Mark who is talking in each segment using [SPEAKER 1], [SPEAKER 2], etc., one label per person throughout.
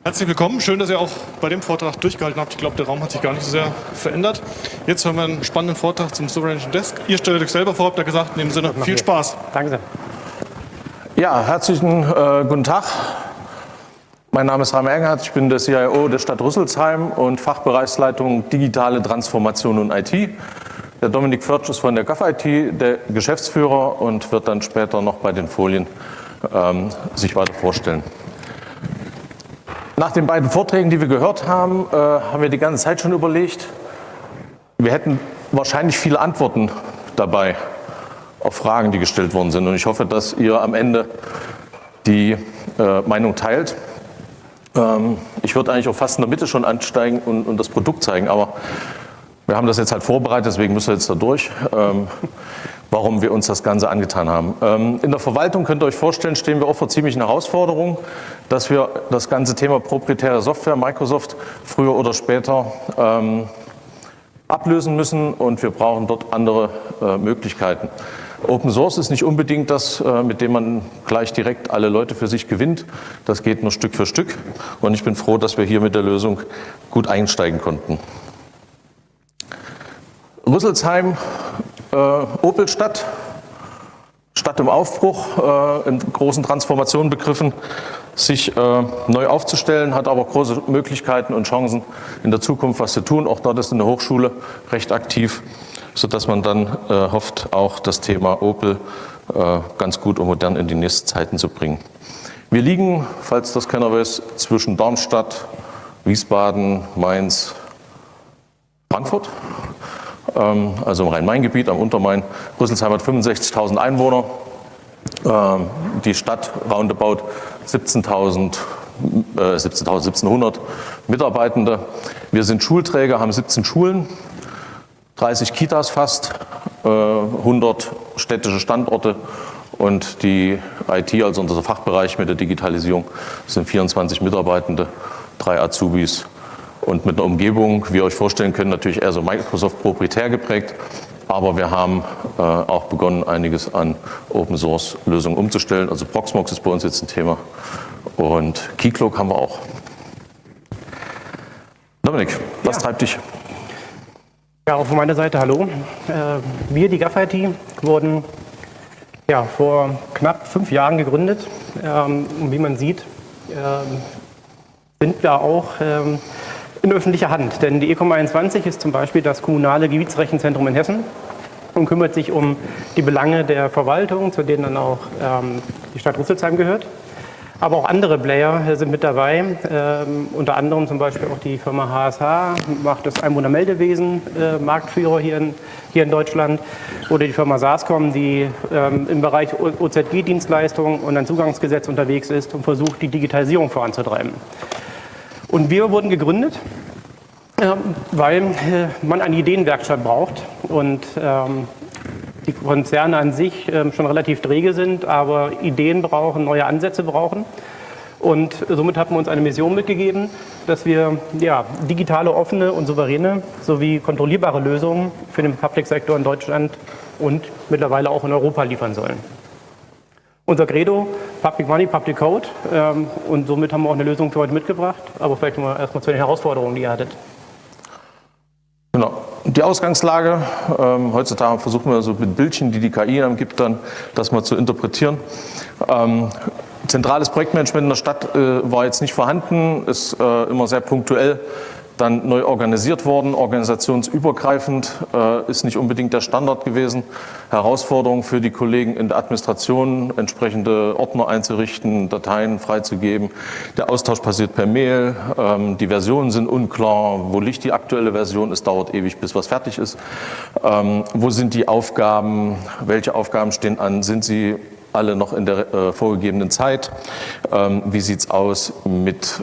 [SPEAKER 1] Herzlich willkommen. Schön, dass ihr auch bei dem Vortrag durchgehalten habt. Ich glaube, der Raum hat sich gar nicht so sehr verändert. Jetzt hören wir einen spannenden Vortrag zum Sovereign Desk. Ihr stellt euch selber vor, habt ihr gesagt. In dem Sinne, viel Spaß.
[SPEAKER 2] Danke sehr.
[SPEAKER 3] Ja, herzlichen guten Tag. Mein Name ist Rainer Engerhardt. Ich bin der CIO der Stadt Rüsselsheim und Fachbereichsleitung Digitale Transformation und IT. Der Dominik Förtsch ist von der GovIT, der Geschäftsführer, und wird dann später noch bei den Folien sich weiter vorstellen. Nach den beiden Vorträgen, die wir gehört haben, haben wir die ganze Zeit schon überlegt, wir hätten wahrscheinlich viele Antworten dabei auf Fragen, die gestellt worden sind. Und ich hoffe, dass ihr am Ende die Meinung teilt. Ich würde eigentlich auch fast in der Mitte schon ansteigen und das Produkt zeigen, aber wir haben das jetzt halt vorbereitet, deswegen müssen wir jetzt da durch, warum wir uns das Ganze angetan haben. In der Verwaltung, könnt ihr euch vorstellen, stehen wir auch vor ziemlichen Herausforderungen, dass wir das ganze Thema proprietäre Software, Microsoft, früher oder später ablösen müssen, und wir brauchen dort andere Möglichkeiten. Open Source ist nicht unbedingt das, mit dem man gleich direkt alle Leute für sich gewinnt. Das geht nur Stück für Stück, und ich bin froh, dass wir hier mit der Lösung gut einsteigen konnten. Rüsselsheim, Opelstadt, Stadt im Aufbruch, in großen Transformationen begriffen, sich neu aufzustellen, hat aber große Möglichkeiten und Chancen in der Zukunft was zu tun. Auch dort ist eine Hochschule recht aktiv, sodass man dann hofft, auch das Thema Opel ganz gut und modern in die nächsten Zeiten zu bringen. Wir liegen, falls das keiner weiß, zwischen Darmstadt, Wiesbaden, Mainz, Frankfurt. Also im Rhein-Main-Gebiet, am Untermain. Rüsselsheim hat 65.000 Einwohner. Die Stadt roundabout 1700 Mitarbeitende. Wir sind Schulträger, haben 17 Schulen, 30 Kitas fast, 100 städtische Standorte, und die IT, also unser Fachbereich mit der Digitalisierung, sind 24 Mitarbeitende, 3 Azubis. Und mit einer Umgebung, wie ihr euch vorstellen könnt, natürlich eher so Microsoft proprietär geprägt. Aber wir haben auch begonnen, einiges an Open-Source-Lösungen umzustellen. Also Proxmox ist bei uns jetzt ein Thema, und Keycloak haben wir auch. Dominik, was treibt dich?
[SPEAKER 2] Ja, auch von meiner Seite hallo. Wir, die GovIT, wurden vor knapp 5 Jahren gegründet. Und wie man sieht, sind wir auch in öffentlicher Hand, denn die ECOM21 ist zum Beispiel das kommunale Gebietsrechenzentrum in Hessen und kümmert sich um die Belange der Verwaltung, zu denen dann auch die Stadt Rüsselsheim gehört. Aber auch andere Player sind mit dabei, unter anderem zum Beispiel auch die Firma HSH, macht das Einwohnermeldewesen, Marktführer hier in Deutschland, oder die Firma SASCOM, die im Bereich OZG-Dienstleistungen und ein Zugangsgesetz unterwegs ist und versucht, die Digitalisierung voranzutreiben. Und wir wurden gegründet, weil man eine Ideenwerkstatt braucht, und die Konzerne an sich schon relativ träge sind, aber Ideen brauchen, neue Ansätze brauchen. Und somit haben wir uns eine Mission mitgegeben, dass wir digitale, offene und souveräne sowie kontrollierbare Lösungen für den Public-Sektor in Deutschland und mittlerweile auch in Europa liefern sollen. Unser Credo, Public Money, Public Code, und somit haben wir auch eine Lösung für heute mitgebracht, aber vielleicht mal erstmal zu den Herausforderungen, die ihr hattet.
[SPEAKER 3] Genau. Die Ausgangslage, heutzutage versuchen wir so mit Bildchen, die KI gibt, dann das mal zu interpretieren. Zentrales Projektmanagement in der Stadt war jetzt nicht vorhanden, ist immer sehr punktuell dann neu organisiert worden, organisationsübergreifend, ist nicht unbedingt der Standard gewesen. Herausforderung für die Kollegen in der Administration, entsprechende Ordner einzurichten, Dateien freizugeben. Der Austausch passiert per Mail, die Versionen sind unklar, wo liegt die aktuelle Version, es dauert ewig, bis was fertig ist. Wo sind die Aufgaben, welche Aufgaben stehen an, sind sie alle noch in der vorgegebenen Zeit? Wie sieht es aus mit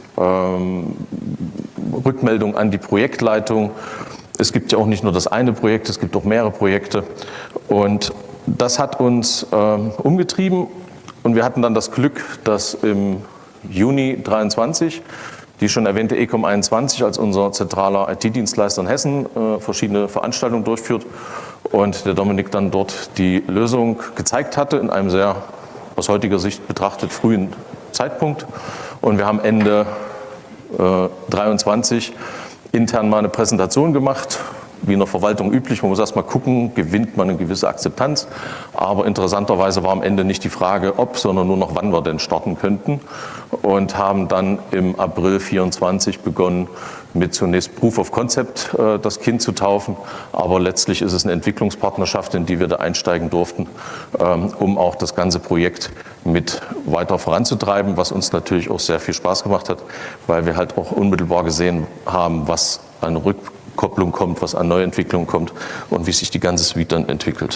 [SPEAKER 3] Rückmeldung an die Projektleitung? Es gibt ja auch nicht nur das eine Projekt, es gibt auch mehrere Projekte. Und das hat uns umgetrieben, und wir hatten dann das Glück, dass im Juni 2023 die schon erwähnte ECOM21 als unser zentraler IT-Dienstleister in Hessen verschiedene Veranstaltungen durchführt, und der Dominik dann dort die Lösung gezeigt hatte in einem sehr, aus heutiger Sicht betrachtet, frühen Zeitpunkt. Und wir haben Ende 23 intern mal eine Präsentation gemacht, wie in der Verwaltung üblich. Man muss erst mal gucken, gewinnt man eine gewisse Akzeptanz. Aber interessanterweise war am Ende nicht die Frage, ob, sondern nur noch, wann wir denn starten könnten. Und haben dann im April 24 begonnen, mit zunächst Proof of Concept das Kind zu taufen. Aber letztlich ist es eine Entwicklungspartnerschaft, in die wir da einsteigen durften, um auch das ganze Projekt mit weiter voranzutreiben, was uns natürlich auch sehr viel Spaß gemacht hat, weil wir halt auch unmittelbar gesehen haben, was an Rückkopplung kommt, was an Neuentwicklung kommt und wie sich die ganze Suite dann entwickelt.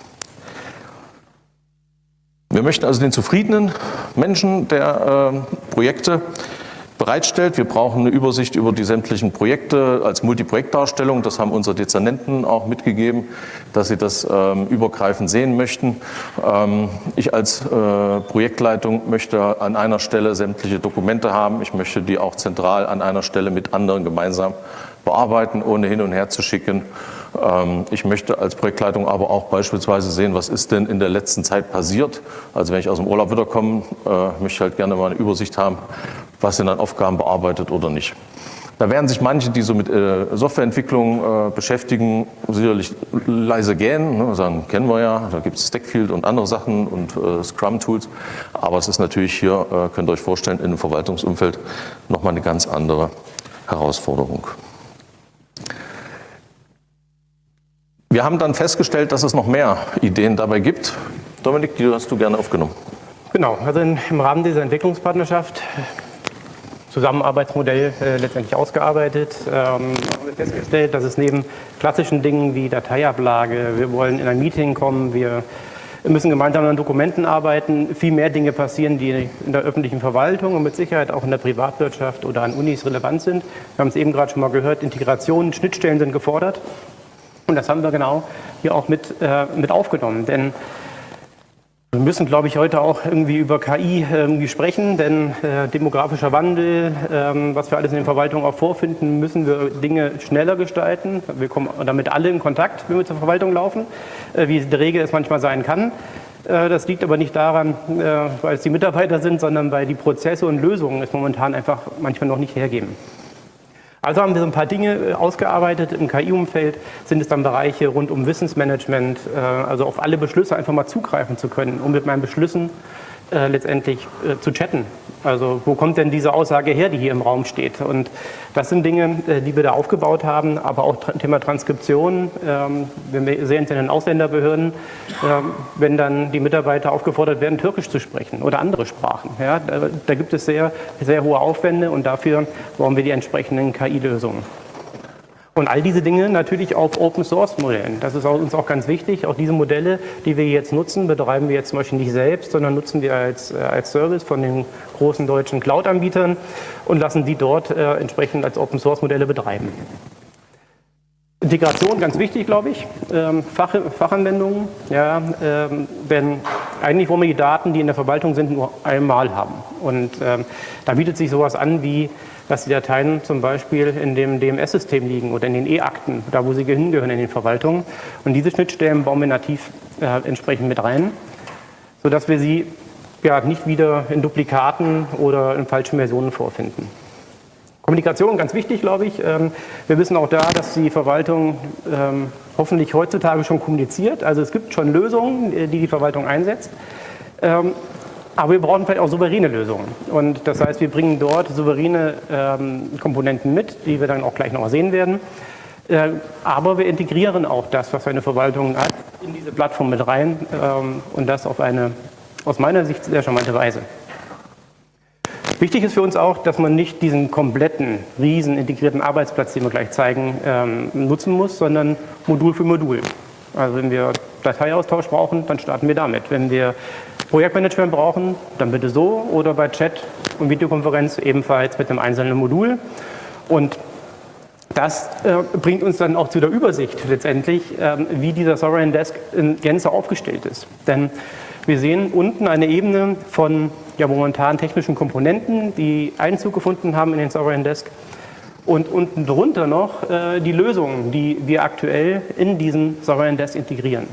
[SPEAKER 3] Wir möchten also den zufriedenen Menschen der Projekte bereitstellt. Wir brauchen eine Übersicht über die sämtlichen Projekte als Multiprojektdarstellung. Das haben unsere Dezernenten auch mitgegeben, dass sie das übergreifend sehen möchten. Ich als Projektleitung möchte an einer Stelle sämtliche Dokumente haben. Ich möchte die auch zentral an einer Stelle mit anderen gemeinsam bearbeiten, ohne hin und her zu schicken. Ich möchte als Projektleitung aber auch beispielsweise sehen, was ist denn in der letzten Zeit passiert. Also wenn ich aus dem Urlaub wiederkomme, möchte ich halt gerne mal eine Übersicht haben, was sind an Aufgaben bearbeitet oder nicht. Da werden sich manche, die so mit Softwareentwicklung beschäftigen, sicherlich leise gähnen, ne, sagen, kennen wir ja, da gibt es Stackfield und andere Sachen und Scrum-Tools. Aber es ist natürlich hier, könnt ihr euch vorstellen, in einem Verwaltungsumfeld nochmal eine ganz andere Herausforderung. Wir haben dann festgestellt, dass es noch mehr Ideen dabei gibt. Dominik, die hast du gerne aufgenommen.
[SPEAKER 2] Genau, also im Rahmen dieser Entwicklungspartnerschaft, Zusammenarbeitsmodell letztendlich ausgearbeitet, haben wir festgestellt, dass es neben klassischen Dingen wie Dateiablage, wir wollen in ein Meeting kommen, wir müssen gemeinsam an Dokumenten arbeiten, viel mehr Dinge passieren, die in der öffentlichen Verwaltung und mit Sicherheit auch in der Privatwirtschaft oder an Unis relevant sind. Wir haben es eben gerade schon mal gehört, Integrationen, Schnittstellen sind gefordert. Und das haben wir genau hier auch mit aufgenommen. Denn wir müssen, glaube ich, heute auch irgendwie über KI sprechen, denn demografischer Wandel, was wir alles in den Verwaltungen auch vorfinden, müssen wir Dinge schneller gestalten. Wir kommen damit alle in Kontakt, wenn wir zur Verwaltung laufen, wie rege es manchmal sein kann. Das liegt aber nicht daran, weil es die Mitarbeiter sind, sondern weil die Prozesse und Lösungen es momentan einfach manchmal noch nicht hergeben. Also haben wir so ein paar Dinge ausgearbeitet. Im KI-Umfeld sind es dann Bereiche rund um Wissensmanagement, also auf alle Beschlüsse einfach mal zugreifen zu können, um mit meinen Beschlüssen letztendlich zu chatten. Also wo kommt denn diese Aussage her, die hier im Raum steht? Und das sind Dinge, die wir da aufgebaut haben, aber auch Thema Transkription. Wir sehen es in den Ausländerbehörden, wenn dann die Mitarbeiter aufgefordert werden, Türkisch zu sprechen oder andere Sprachen. Ja, da gibt es sehr, sehr hohe Aufwände und dafür brauchen wir die entsprechenden KI-Lösungen. Und all diese Dinge natürlich auf Open-Source-Modellen. Das ist uns auch ganz wichtig. Auch diese Modelle, die wir jetzt nutzen, betreiben wir jetzt zum Beispiel nicht selbst, sondern nutzen wir als Service von den großen deutschen Cloud-Anbietern und lassen die dort entsprechend als Open-Source-Modelle betreiben. Integration, ganz wichtig, glaube ich. Fachanwendungen, ja, denn eigentlich wollen wir die Daten, die in der Verwaltung sind, nur einmal haben. Und da bietet sich sowas an wie, dass die Dateien zum Beispiel in dem DMS-System liegen oder in den E-Akten, da wo sie hingehören in den Verwaltungen. Und diese Schnittstellen bauen wir nativ entsprechend mit rein, sodass wir sie ja nicht wieder in Duplikaten oder in falschen Versionen vorfinden. Kommunikation, ganz wichtig, glaube ich. Wir wissen auch da, dass die Verwaltung hoffentlich heutzutage schon kommuniziert. Also es gibt schon Lösungen, die die Verwaltung einsetzt. Aber wir brauchen vielleicht auch souveräne Lösungen. Und das heißt, wir bringen dort souveräne Komponenten mit, die wir dann auch gleich noch sehen werden. Aber wir integrieren auch das, was eine Verwaltung hat, in diese Plattform mit rein. Und das auf eine, aus meiner Sicht, sehr charmante Weise. Wichtig ist für uns auch, dass man nicht diesen kompletten, riesen integrierten Arbeitsplatz, den wir gleich zeigen, nutzen muss, sondern Modul für Modul. Also wenn wir Dateiaustausch brauchen, dann starten wir damit. Wenn wir Projektmanagement brauchen, dann bitte so oder bei Chat und Videokonferenz ebenfalls mit einem einzelnen Modul. Und das bringt uns dann auch zu der Übersicht letztendlich, wie dieser Sovereign Desk in Gänze aufgestellt ist. Denn wir sehen unten eine Ebene von momentan technischen Komponenten, die Einzug gefunden haben in den Sovereign Desk. Und unten drunter noch die Lösungen, die wir aktuell in diesen Sovereign Desk integrieren.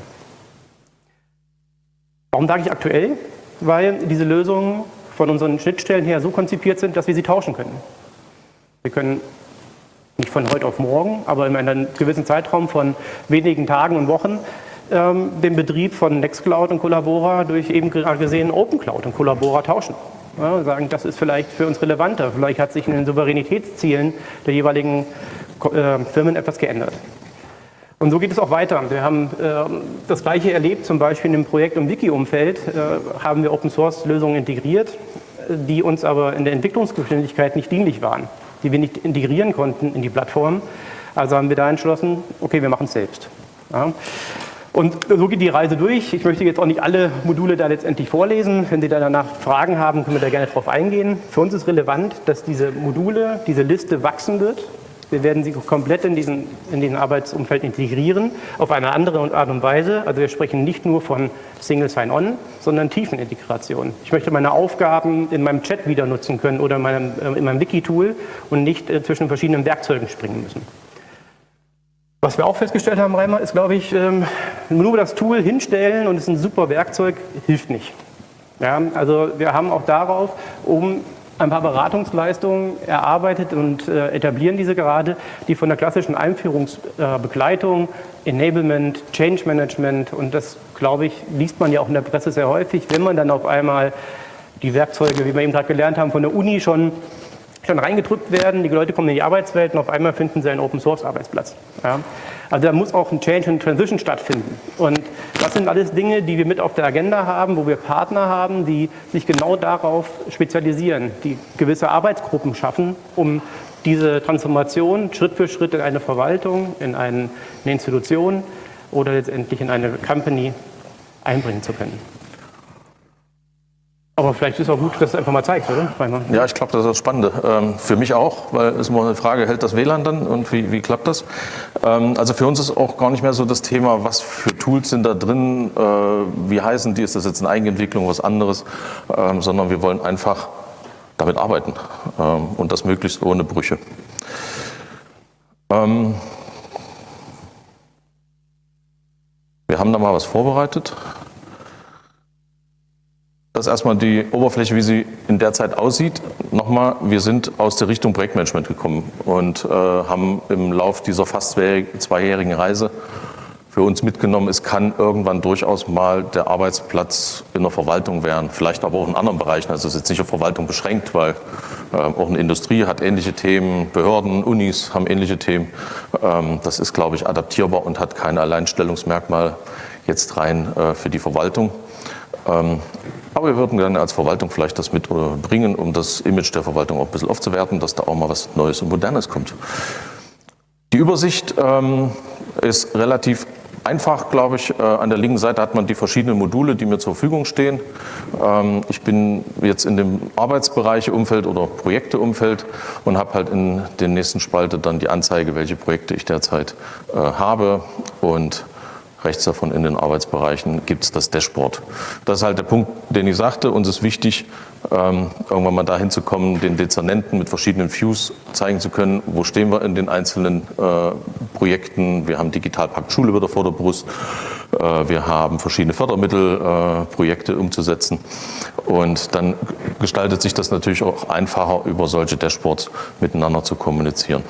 [SPEAKER 2] Warum sage ich aktuell? Weil diese Lösungen von unseren Schnittstellen her so konzipiert sind, dass wir sie tauschen können. Wir können nicht von heute auf morgen, aber in einem gewissen Zeitraum von wenigen Tagen und Wochen den Betrieb von Nextcloud und Collabora durch eben gerade gesehen OpenCloud und Collabora tauschen. Ja, sagen, das ist vielleicht für uns relevanter. Vielleicht hat sich in den Souveränitätszielen der jeweiligen Firmen etwas geändert. Und so geht es auch weiter. Wir haben das Gleiche erlebt, zum Beispiel in dem Projekt- und Wiki-Umfeld haben wir Open-Source-Lösungen integriert, die uns aber in der Entwicklungsgeschwindigkeit nicht dienlich waren, die wir nicht integrieren konnten in die Plattform. Also haben wir da entschlossen, okay, wir machen es selbst. Ja. Und so geht die Reise durch. Ich möchte jetzt auch nicht alle Module da letztendlich vorlesen. Wenn Sie da danach Fragen haben, können wir da gerne drauf eingehen. Für uns ist relevant, dass diese Module, diese Liste wachsen wird. Wir werden sie komplett in diesen Arbeitsumfeld integrieren, auf eine andere Art und Weise. Also wir sprechen nicht nur von Single Sign-On, sondern Tiefenintegration. Ich möchte meine Aufgaben in meinem Chat wieder nutzen können oder in meinem Wiki-Tool und nicht zwischen verschiedenen Werkzeugen springen müssen. Was wir auch festgestellt haben, Reimer, ist, glaube ich, nur das Tool hinstellen und es ist ein super Werkzeug, hilft nicht. Ja, also wir haben auch darauf, ein paar Beratungsleistungen erarbeitet und etablieren diese gerade, die von der klassischen Einführungsbegleitung, Enablement, Change Management und das, glaube ich, liest man ja auch in der Presse sehr häufig, wenn man dann auf einmal die Werkzeuge, wie wir eben gerade gelernt haben, von der Uni schon reingedrückt werden, die Leute kommen in die Arbeitswelt und auf einmal finden sie einen Open-Source-Arbeitsplatz. Ja. Also da muss auch ein Change and Transition stattfinden. Und das sind alles Dinge, die wir mit auf der Agenda haben, wo wir Partner haben, die sich genau darauf spezialisieren, die gewisse Arbeitsgruppen schaffen, um diese Transformation Schritt für Schritt in eine Verwaltung, in eine Institution oder letztendlich in eine Company einbringen zu können. Aber vielleicht ist es auch gut, dass du einfach mal zeigst, oder?
[SPEAKER 3] Ja, ich glaube, das ist das Spannende. Für mich auch, weil es immer eine Frage, hält das WLAN dann und wie klappt das? Also für uns ist auch gar nicht mehr so das Thema, was für Tools sind da drin, wie heißen die, ist das jetzt eine Eigenentwicklung, was anderes, sondern wir wollen einfach damit arbeiten und das möglichst ohne Brüche. Wir haben da mal was vorbereitet. Das ist erstmal die Oberfläche, wie sie in der Zeit aussieht. Nochmal, wir sind aus der Richtung Projektmanagement gekommen und haben im Lauf dieser fast zweijährigen Reise für uns mitgenommen, es kann irgendwann durchaus mal der Arbeitsplatz in der Verwaltung werden, vielleicht aber auch in anderen Bereichen. Also es ist jetzt nicht auf Verwaltung beschränkt, weil auch eine Industrie hat ähnliche Themen, Behörden, Unis haben ähnliche Themen. Das ist, glaube ich, adaptierbar und hat kein Alleinstellungsmerkmal jetzt rein für die Verwaltung. Aber wir würden gerne als Verwaltung vielleicht das mitbringen, um das Image der Verwaltung auch ein bisschen aufzuwerten, dass da auch mal was Neues und Modernes kommt. Die Übersicht ist relativ einfach, glaube ich. An der linken Seite hat man die verschiedenen Module, die mir zur Verfügung stehen. Ich bin jetzt in dem Arbeitsbereiche-Umfeld oder Projekte-Umfeld und habe halt in der nächsten Spalte dann die Anzeige, welche Projekte ich derzeit habe, und rechts davon in den Arbeitsbereichen gibt es das Dashboard. Das ist halt der Punkt, den ich sagte. Uns ist wichtig, irgendwann mal dahin zu kommen, den Dezernenten mit verschiedenen Views zeigen zu können, wo stehen wir in den einzelnen Projekten. Wir haben Digitalpakt Schule wieder vor der Brust. Wir haben verschiedene Fördermittelprojekte umzusetzen. Und dann gestaltet sich das natürlich auch einfacher, über solche Dashboards miteinander zu kommunizieren.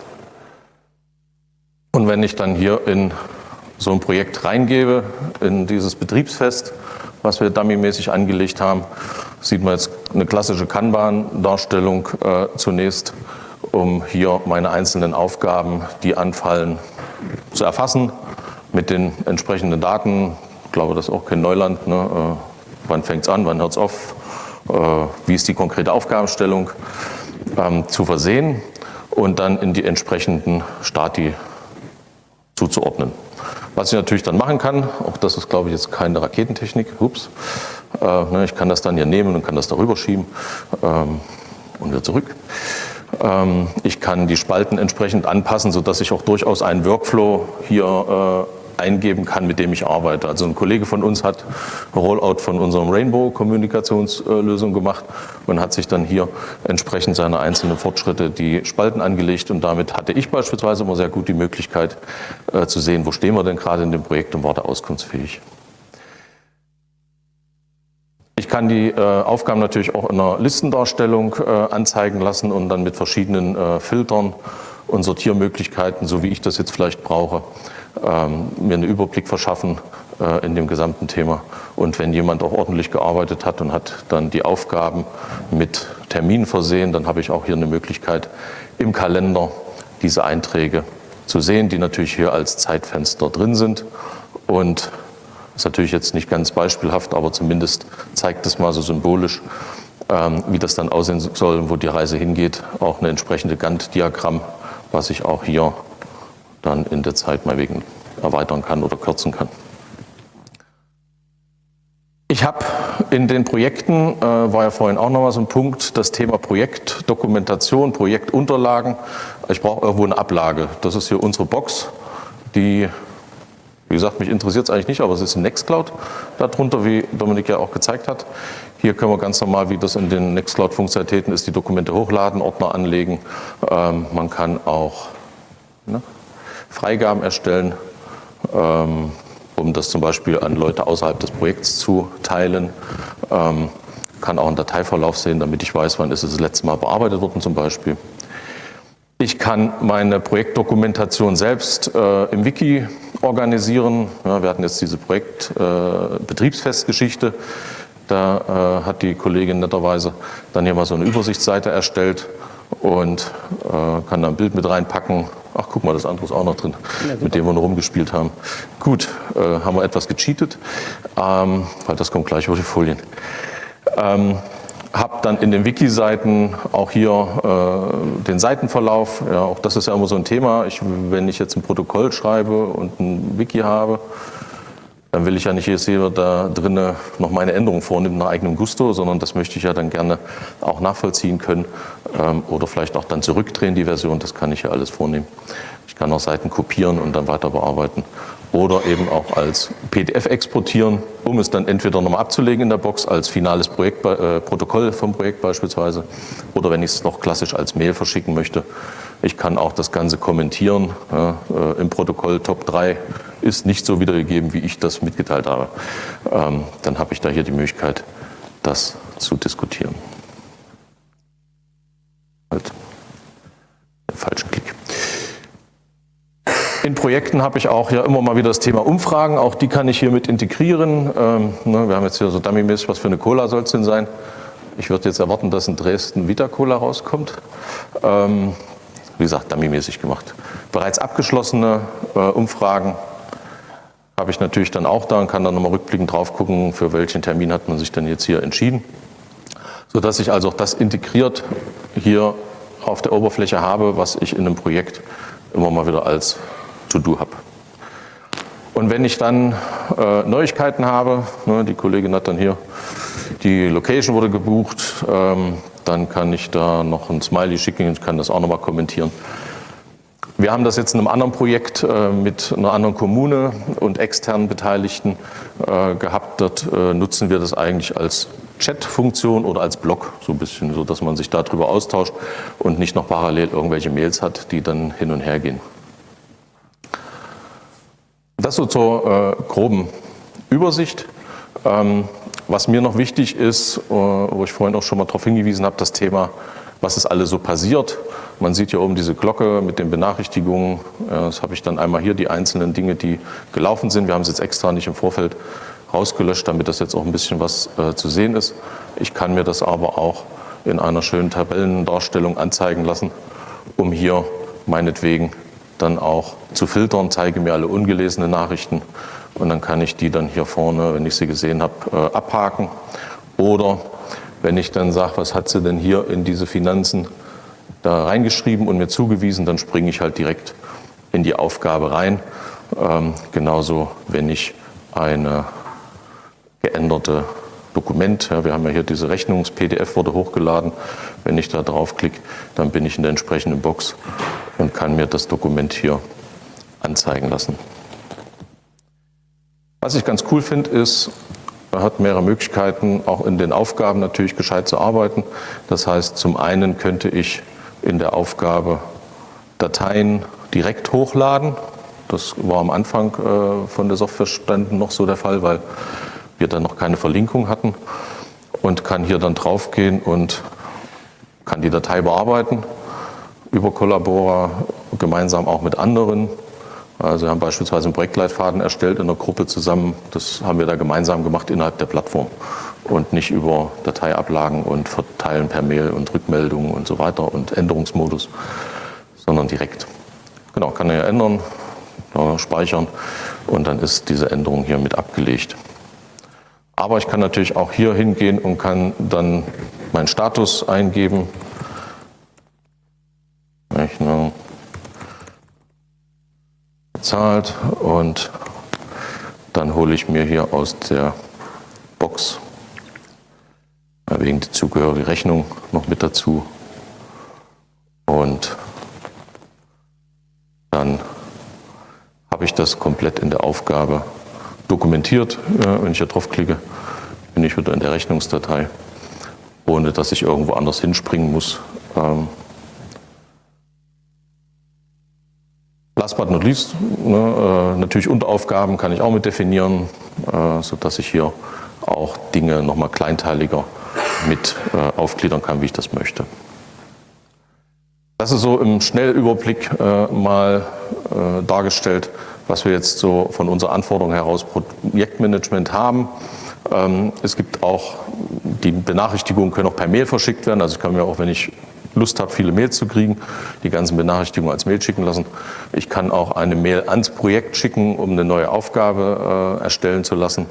[SPEAKER 3] Und wenn ich dann hier in so ein Projekt reingebe, in dieses Betriebsfest, was wir dummymäßig angelegt haben, sieht man jetzt eine klassische Kanban-Darstellung zunächst, um hier meine einzelnen Aufgaben, die anfallen, zu erfassen mit den entsprechenden Daten. Ich glaube, das ist auch kein Neuland. Ne? Wann fängt es an, wann hört es auf, wie ist die konkrete Aufgabenstellung, zu versehen und dann in die entsprechenden Stati zuzuordnen. Was ich natürlich dann machen kann, auch das ist, glaube ich, jetzt keine Raketentechnik, ich kann das dann hier nehmen und kann das darüber schieben und wieder zurück. Ich kann die Spalten entsprechend anpassen, sodass ich auch durchaus einen Workflow hier eingeben kann, mit dem ich arbeite. Also ein Kollege von uns hat ein Rollout von unserem Rainbow-Kommunikationslösung gemacht und hat sich dann hier entsprechend seiner einzelnen Fortschritte die Spalten angelegt. Und damit hatte ich beispielsweise immer sehr gut die Möglichkeit zu sehen, wo stehen wir denn gerade in dem Projekt und war da auskunftsfähig. Ich kann die Aufgaben natürlich auch in einer Listendarstellung anzeigen lassen und dann mit verschiedenen Filtern und Sortiermöglichkeiten, so wie ich das jetzt vielleicht brauche, mir einen Überblick verschaffen in dem gesamten Thema. Und wenn jemand auch ordentlich gearbeitet hat und hat dann die Aufgaben mit Terminen versehen, dann habe ich auch hier eine Möglichkeit, im Kalender diese Einträge zu sehen, die natürlich hier als Zeitfenster drin sind. Und das ist natürlich jetzt nicht ganz beispielhaft, aber zumindest zeigt es mal so symbolisch, wie das dann aussehen soll, wo die Reise hingeht. Auch eine entsprechende Gantt-Diagramm, was ich auch hier dann in der Zeit mal wegen erweitern kann oder kürzen kann. Ich habe in den Projekten, war ja vorhin auch nochmal so ein Punkt, das Thema Projektdokumentation, Projektunterlagen. Ich brauche irgendwo eine Ablage. Das ist hier unsere Box, die, wie gesagt, mich interessiert es eigentlich nicht, aber es ist ein Nextcloud darunter, wie Dominik ja auch gezeigt hat. Hier können wir ganz normal, wie das in den Nextcloud-Funktionalitäten ist, die Dokumente hochladen, Ordner anlegen. Man kann auch Freigaben erstellen, um das zum Beispiel an Leute außerhalb des Projekts zu teilen. Kann auch einen Dateiverlauf sehen, damit ich weiß, wann ist es das letzte Mal bearbeitet worden zum Beispiel. Ich kann meine Projektdokumentation selbst im Wiki organisieren. Ja, wir hatten jetzt diese Betriebsfestgeschichte. Da hat die Kollegin netterweise dann hier mal so eine Übersichtsseite erstellt und kann da ein Bild mit reinpacken. Ach, guck mal, das andere ist auch noch drin, mit dem wir noch rumgespielt haben. Gut, haben wir etwas gecheatet, weil das kommt gleich über die Folien. Habe dann in den Wiki-Seiten auch hier den Seitenverlauf. Ja, auch das ist ja immer so ein Thema. Wenn ich jetzt ein Protokoll schreibe und ein Wiki habe, dann will ich ja nicht, dass jeder da drinnen noch meine Änderungen vornimmt nach eigenem Gusto, sondern das möchte ich ja dann gerne auch nachvollziehen können oder vielleicht auch dann zurückdrehen, die Version. Das kann ich ja alles vornehmen. Ich kann auch Seiten kopieren und dann weiter bearbeiten oder eben auch als PDF exportieren, um es dann entweder nochmal abzulegen in der Box als finales Protokoll vom Projekt beispielsweise oder wenn ich es noch klassisch als Mail verschicken möchte. Ich kann auch das Ganze kommentieren. Ja, im Protokoll Top 3 ist nicht so wiedergegeben, wie ich das mitgeteilt habe. Dann habe ich da hier die Möglichkeit, das zu diskutieren. Halt. Falschen Klick. In Projekten habe ich auch ja immer mal wieder das Thema Umfragen. Auch die kann ich hier mit integrieren. Wir haben jetzt hier so dummymäßig, was für eine Cola soll es denn sein? Ich würde jetzt erwarten, dass in Dresden Vita Cola rauskommt. Wie gesagt, dummymäßig gemacht. Bereits abgeschlossene Umfragen habe ich natürlich dann auch da und kann dann nochmal rückblickend drauf gucken, für welchen Termin hat man sich denn jetzt hier entschieden. Sodass ich also auch das integriert hier auf der Oberfläche habe, was ich in einem Projekt immer mal wieder als To-Do habe. Und wenn ich dann Neuigkeiten habe, die Kollegin hat dann hier, die Location wurde gebucht, dann kann ich da noch ein Smiley schicken und kann das auch nochmal kommentieren. Wir haben das jetzt in einem anderen Projekt mit einer anderen Kommune und externen Beteiligten gehabt. Dort nutzen wir das eigentlich als Chat-Funktion oder als Blog, so ein bisschen, so dass man sich darüber austauscht und nicht noch parallel irgendwelche Mails hat, die dann hin und her gehen. Das so zur groben Übersicht. Was mir noch wichtig ist, wo ich vorhin auch schon mal darauf hingewiesen habe, das Thema, was ist alles so passiert. Man sieht hier oben diese Glocke mit den Benachrichtigungen. Das habe ich dann einmal hier, die einzelnen Dinge, die gelaufen sind. Wir haben es jetzt extra nicht im Vorfeld rausgelöscht, damit das jetzt auch ein bisschen was zu sehen ist. Ich kann mir das aber auch in einer schönen Tabellendarstellung anzeigen lassen, um hier meinetwegen dann auch zu filtern. Zeige mir alle ungelesene Nachrichten und dann kann ich die dann hier vorne, wenn ich sie gesehen habe, abhaken. Oder wenn ich dann sage, was hat sie denn hier in diese Finanzen da reingeschrieben und mir zugewiesen, dann springe ich halt direkt in die Aufgabe rein. Genauso, wenn ich eine geänderte Dokument, ja, wir haben ja hier diese Rechnungs-PDF wurde hochgeladen. Wenn ich da draufklicke, dann bin ich in der entsprechenden Box und kann mir das Dokument hier anzeigen lassen. Was ich ganz cool finde, ist, man hat mehrere Möglichkeiten, auch in den Aufgaben natürlich gescheit zu arbeiten. Das heißt, zum einen könnte ich in der Aufgabe Dateien direkt hochladen. Das war am Anfang von der Softwarestanden noch so der Fall, weil wir dann noch keine Verlinkung hatten. und kann hier dann drauf gehen und kann die Datei bearbeiten über Collabora, gemeinsam auch mit anderen. Also wir haben beispielsweise einen Projektleitfaden erstellt in einer Gruppe zusammen. Das haben wir da gemeinsam gemacht innerhalb der Plattform und nicht über Dateiablagen und Verteilen per Mail und Rückmeldungen und so weiter und Änderungsmodus, sondern direkt. Genau, kann er ja ändern, speichern und dann ist diese Änderung hier mit abgelegt. Aber ich kann natürlich auch hier hingehen und kann dann meinen Status eingeben. Rechnung bezahlt und dann hole ich mir hier aus der Box wegen die zugehörige Rechnung noch mit dazu und dann habe ich das komplett in der Aufgabe dokumentiert. Wenn ich hier draufklicke, bin ich wieder in der Rechnungsdatei, ohne dass ich irgendwo anders hinspringen muss. Last but not least, natürlich Unteraufgaben kann ich auch mit definieren, sodass ich hier auch Dinge nochmal kleinteiliger mit aufgliedern kann, wie ich das möchte. Das ist so im Schnellüberblick mal dargestellt, was wir jetzt so von unserer Anforderung heraus Projektmanagement haben. Es gibt auch, die Benachrichtigungen können auch per Mail verschickt werden. Also ich kann mir auch, wenn ich Lust habe, viele Mails zu kriegen, die ganzen Benachrichtigungen als Mail schicken lassen. Ich kann auch eine Mail ans Projekt schicken, um eine neue Aufgabe erstellen zu lassen.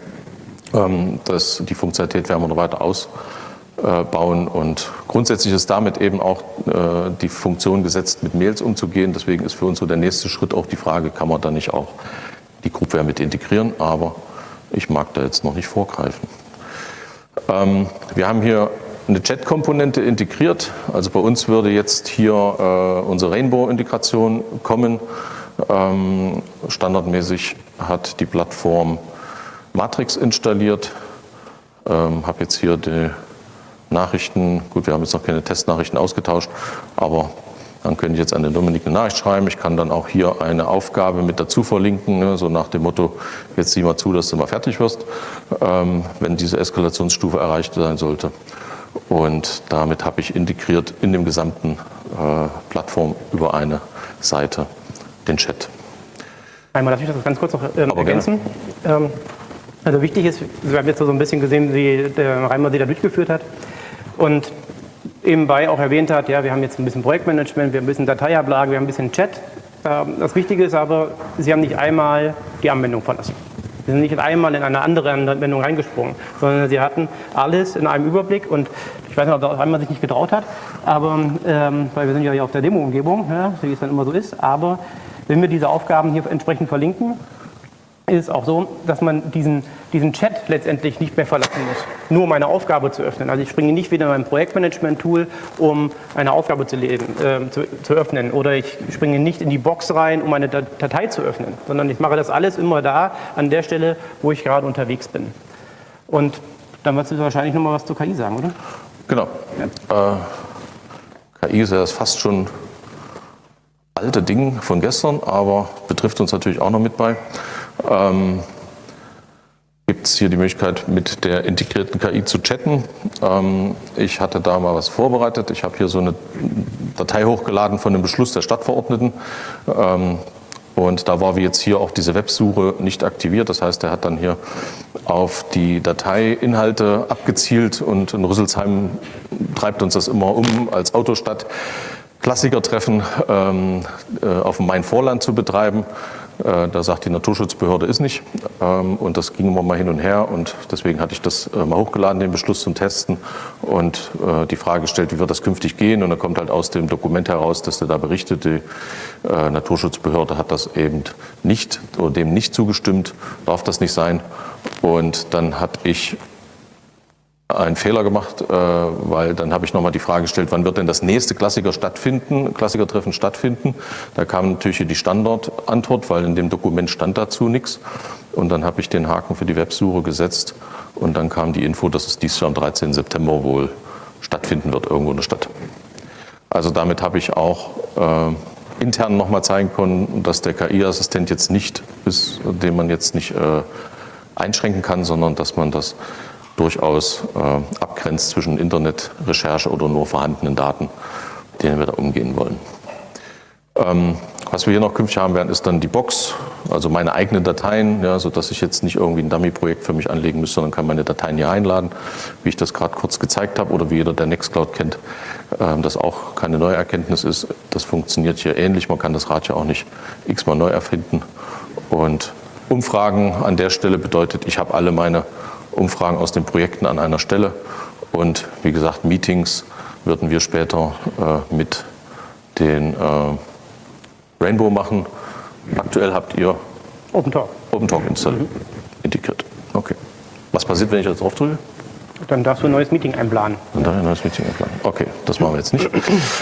[SPEAKER 3] Die Funktionalität werden wir noch weiter ausbauen und grundsätzlich ist damit eben auch die Funktion gesetzt, mit Mails umzugehen. Deswegen ist für uns so der nächste Schritt auch die Frage, kann man da nicht auch die Groupware mit integrieren, aber ich mag da jetzt noch nicht vorgreifen. Wir haben hier eine Chat-Komponente integriert. Also bei uns würde jetzt hier unsere Rainbow-Integration kommen. Standardmäßig hat die Plattform Matrix installiert. Habe jetzt hier die Nachrichten, gut, wir haben jetzt noch keine Testnachrichten ausgetauscht, aber dann könnte ich jetzt an den Dominik eine Nachricht schreiben. Ich kann dann auch hier eine Aufgabe mit dazu verlinken, ne, so nach dem Motto, jetzt sieh mal zu, dass du mal fertig wirst, wenn diese Eskalationsstufe erreicht sein sollte. Und damit habe ich integriert in dem gesamten Plattform über eine Seite den Chat.
[SPEAKER 2] Einmal, darf ich das ganz kurz noch ergänzen? Also wichtig ist, wir haben jetzt so ein bisschen gesehen, wie der Reimer sie da durchgeführt hat und nebenbei auch erwähnt hat, ja, wir haben jetzt ein bisschen Projektmanagement, wir haben ein bisschen Dateiablage, wir haben ein bisschen Chat. Das Wichtige ist aber, Sie haben nicht einmal die Anwendung verlassen. Sie sind nicht einmal in eine andere Anwendung reingesprungen, sondern Sie hatten alles in einem Überblick und ich weiß nicht, ob das einmal sich nicht getraut hat, aber, weil wir sind ja hier auf der Demo-Umgebung, ja, wie es dann immer so ist, aber wenn wir diese Aufgaben hier entsprechend verlinken, ist es auch so, dass man diesen Chat letztendlich nicht mehr verlassen muss, nur um eine Aufgabe zu öffnen. Also ich springe nicht wieder in mein Projektmanagement-Tool, um eine Aufgabe zu öffnen oder ich springe nicht in die Box rein, um eine Datei zu öffnen, sondern ich mache das alles immer da, an der Stelle, wo ich gerade unterwegs bin. Und dann wirst du wahrscheinlich noch mal was zur KI sagen, oder?
[SPEAKER 3] Genau. Ja. KI ist ja das fast schon alte Ding von gestern, aber betrifft uns natürlich auch noch mit bei. Gibt es hier die Möglichkeit, mit der integrierten KI zu chatten. Ich hatte da mal was vorbereitet. Ich habe hier so eine Datei hochgeladen von dem Beschluss der Stadtverordneten. Und da war wie jetzt hier auch diese Websuche nicht aktiviert. Das heißt, er hat dann hier auf die Dateiinhalte abgezielt und in Rüsselsheim treibt uns das immer um, als Autostadt Klassikertreffen auf dem Main-Vorland zu betreiben. Da sagt die Naturschutzbehörde ist nicht. Und das ging immer mal hin und her. Und deswegen hatte ich das mal hochgeladen, den Beschluss zum Testen. Und die Frage gestellt, wie wird das künftig gehen? Und dann kommt halt aus dem Dokument heraus, dass der da berichtet, die Naturschutzbehörde hat das eben nicht oder dem nicht zugestimmt, darf das nicht sein. Und dann hatte ich einen Fehler gemacht, weil dann habe ich nochmal die Frage gestellt, wann wird denn das nächste Klassikertreffen stattfinden? Da kam natürlich hier die Standardantwort, weil in dem Dokument stand dazu nichts. Und dann habe ich den Haken für die Websuche gesetzt und dann kam die Info, dass es dieses Jahr am 13. September wohl stattfinden wird, irgendwo in der Stadt. Also damit habe ich auch intern nochmal zeigen können, dass der KI-Assistent jetzt nicht ist, den man jetzt nicht einschränken kann, sondern dass man das durchaus abgrenzt zwischen Internetrecherche oder nur vorhandenen Daten, mit denen wir da umgehen wollen. Was wir hier noch künftig haben werden, ist dann die Box, also meine eigenen Dateien, ja, sodass ich jetzt nicht irgendwie ein Dummy-Projekt für mich anlegen muss, sondern kann meine Dateien hier einladen, wie ich das gerade kurz gezeigt habe oder wie jeder, der Nextcloud kennt, das auch keine neue Erkenntnis ist. Das funktioniert hier ähnlich, man kann das Rad ja auch nicht x-mal neu erfinden. Und Umfragen an der Stelle bedeutet, ich habe alle meine Umfragen aus den Projekten an einer Stelle und wie gesagt, Meetings würden wir später mit den Rainbow machen. Aktuell habt ihr OpenTalk integriert. Okay. Was passiert, wenn ich jetzt drauf drücke?
[SPEAKER 2] Dann darfst du ein neues Meeting einplanen.
[SPEAKER 3] Dann darf ich ein neues Meeting einplanen. Okay, das machen wir jetzt nicht.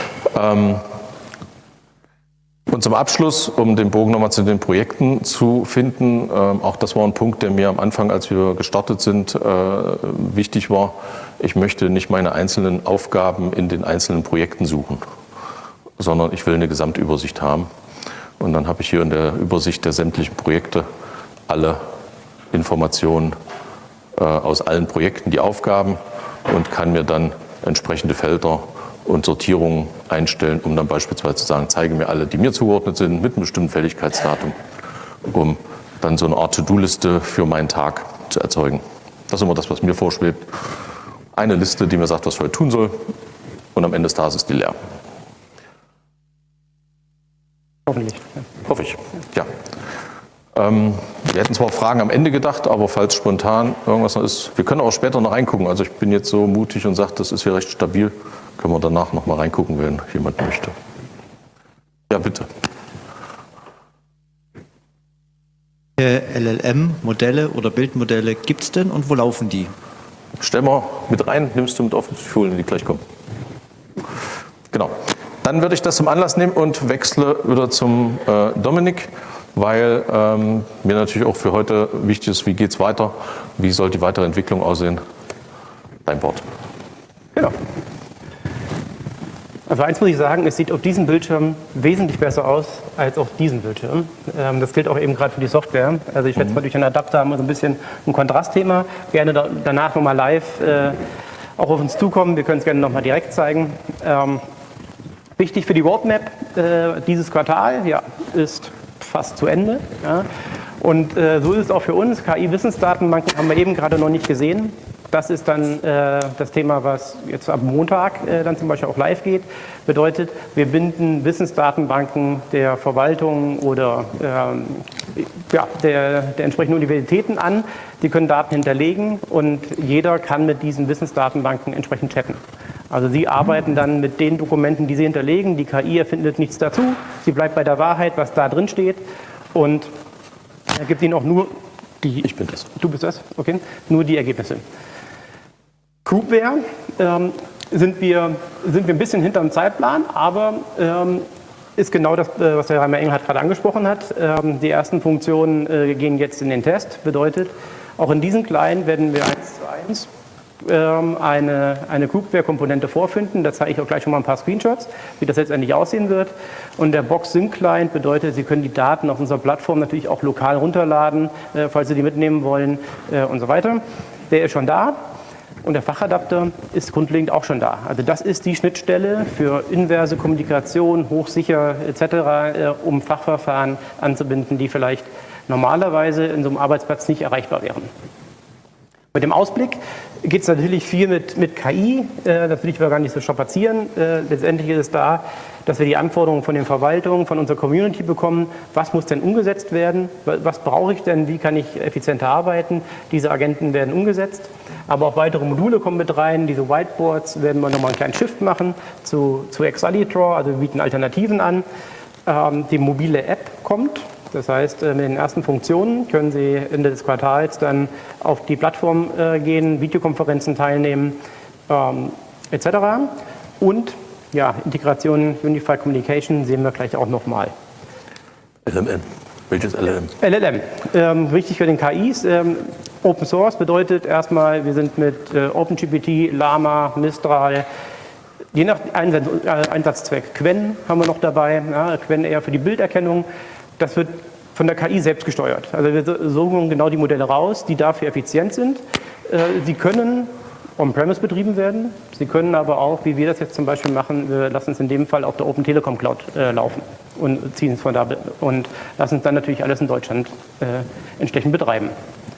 [SPEAKER 3] Und zum Abschluss, um den Bogen nochmal zu den Projekten zu finden, auch das war ein Punkt, der mir am Anfang, als wir gestartet sind, wichtig war. Ich möchte nicht meine einzelnen Aufgaben in den einzelnen Projekten suchen, sondern ich will eine Gesamtübersicht haben. Und dann habe ich hier in der Übersicht der sämtlichen Projekte alle Informationen aus allen Projekten, die Aufgaben, und kann mir dann entsprechende Felder und Sortierungen einstellen, um dann beispielsweise zu sagen, zeige mir alle, die mir zugeordnet sind, mit einem bestimmten Fälligkeitsdatum, um dann so eine Art To-Do-Liste für meinen Tag zu erzeugen. Das ist immer das, was mir vorschwebt. Eine Liste, die mir sagt, was ich heute tun soll, und am Ende des Tages ist die leer.
[SPEAKER 2] Hoffentlich.
[SPEAKER 3] Hoffe ich, ja. Wir hätten zwar Fragen am Ende gedacht, aber falls spontan irgendwas noch ist, wir können auch später noch reingucken. Also ich bin jetzt so mutig und sage, das ist hier recht stabil. Können wir danach noch mal reingucken, wenn jemand möchte. Ja, bitte.
[SPEAKER 4] LLM-Modelle oder Bildmodelle gibt es denn und wo laufen die?
[SPEAKER 3] Stell mal mit rein, nimmst du mit auf die Folien, die gleich kommen. Genau. Dann würde ich das zum Anlass nehmen und wechsle wieder zum Dominik, weil mir natürlich auch für heute wichtig ist, wie geht es weiter, wie soll die weitere Entwicklung aussehen. Dein Wort.
[SPEAKER 2] Genau. Also eins muss ich sagen, es sieht auf diesem Bildschirm wesentlich besser aus als auf diesem Bildschirm. Das gilt auch eben gerade für die Software. Also ich schätze mal, durch den Adapter haben wir so ein bisschen ein Kontrastthema. Gerne danach nochmal live auch auf uns zukommen. Wir können es gerne nochmal direkt zeigen. Wichtig für die Roadmap dieses Quartal, ja, ist fast zu Ende. Ja. Und so ist es auch für uns. KI-Wissensdatenbanken haben wir eben gerade noch nicht gesehen. Das ist dann das Thema, was jetzt ab Montag dann zum Beispiel auch live geht. Bedeutet, wir binden Wissensdatenbanken der Verwaltung oder der entsprechenden Universitäten an. Die können Daten hinterlegen und jeder kann mit diesen Wissensdatenbanken entsprechend chatten. Also Sie arbeiten dann mit den Dokumenten, die Sie hinterlegen. Die KI erfindet nichts dazu. Sie bleibt bei der Wahrheit, was da drin steht, und gibt Ihnen auch nur die...
[SPEAKER 3] Ich bin das.
[SPEAKER 2] Du bist das? Okay. Nur die Ergebnisse. Groupware sind wir ein bisschen hinter dem Zeitplan, aber ist genau das, was der Reimer Engelhardt gerade angesprochen hat. Die ersten Funktionen gehen jetzt in den Test. Bedeutet, auch in diesem Client werden wir 1:1 eine Groupware-Komponente vorfinden. Da zeige ich auch gleich schon mal ein paar Screenshots, wie das letztendlich aussehen wird. Und der Box-Sync-Client bedeutet, Sie können die Daten auf unserer Plattform natürlich auch lokal runterladen, falls Sie die mitnehmen wollen und so weiter. Der ist schon da. Und der Fachadapter ist grundlegend auch schon da. Also das ist die Schnittstelle für inverse Kommunikation, hochsicher etc., um Fachverfahren anzubinden, die vielleicht normalerweise in so einem Arbeitsplatz nicht erreichbar wären. Mit dem Ausblick geht es natürlich viel mit KI, das will ich aber gar nicht so strapazieren. Letztendlich ist es da, dass wir die Anforderungen von den Verwaltungen, von unserer Community bekommen. Was muss denn umgesetzt werden? Was brauche ich denn? Wie kann ich effizienter arbeiten? Diese Agenten werden umgesetzt. Aber auch weitere Module kommen mit rein. Diese Whiteboards werden wir nochmal einen kleinen Shift machen zu Exalitraw. Also wir bieten Alternativen an. Die mobile App kommt. Das heißt, mit den ersten Funktionen können Sie Ende des Quartals dann auf die Plattform gehen, Videokonferenzen teilnehmen etc. Und ja, Integration, Unified Communication sehen wir gleich auch nochmal.
[SPEAKER 3] LLM. Welches LLM?
[SPEAKER 2] LLM. Wichtig für den KIs. Open Source bedeutet erstmal, wir sind mit OpenGPT, Llama, Mistral, je nach Einsatzzweck. Qwen haben wir noch dabei. Ja, Qwen eher für die Bilderkennung. Das wird von der KI selbst gesteuert. Also wir suchen genau die Modelle raus, die dafür effizient sind. Sie können on-premise betrieben werden. Sie können aber auch, wie wir das jetzt zum Beispiel machen, wir lassen es in dem Fall auf der Open Telekom Cloud laufen und ziehen es von da und lassen es dann natürlich alles in Deutschland entsprechend betreiben.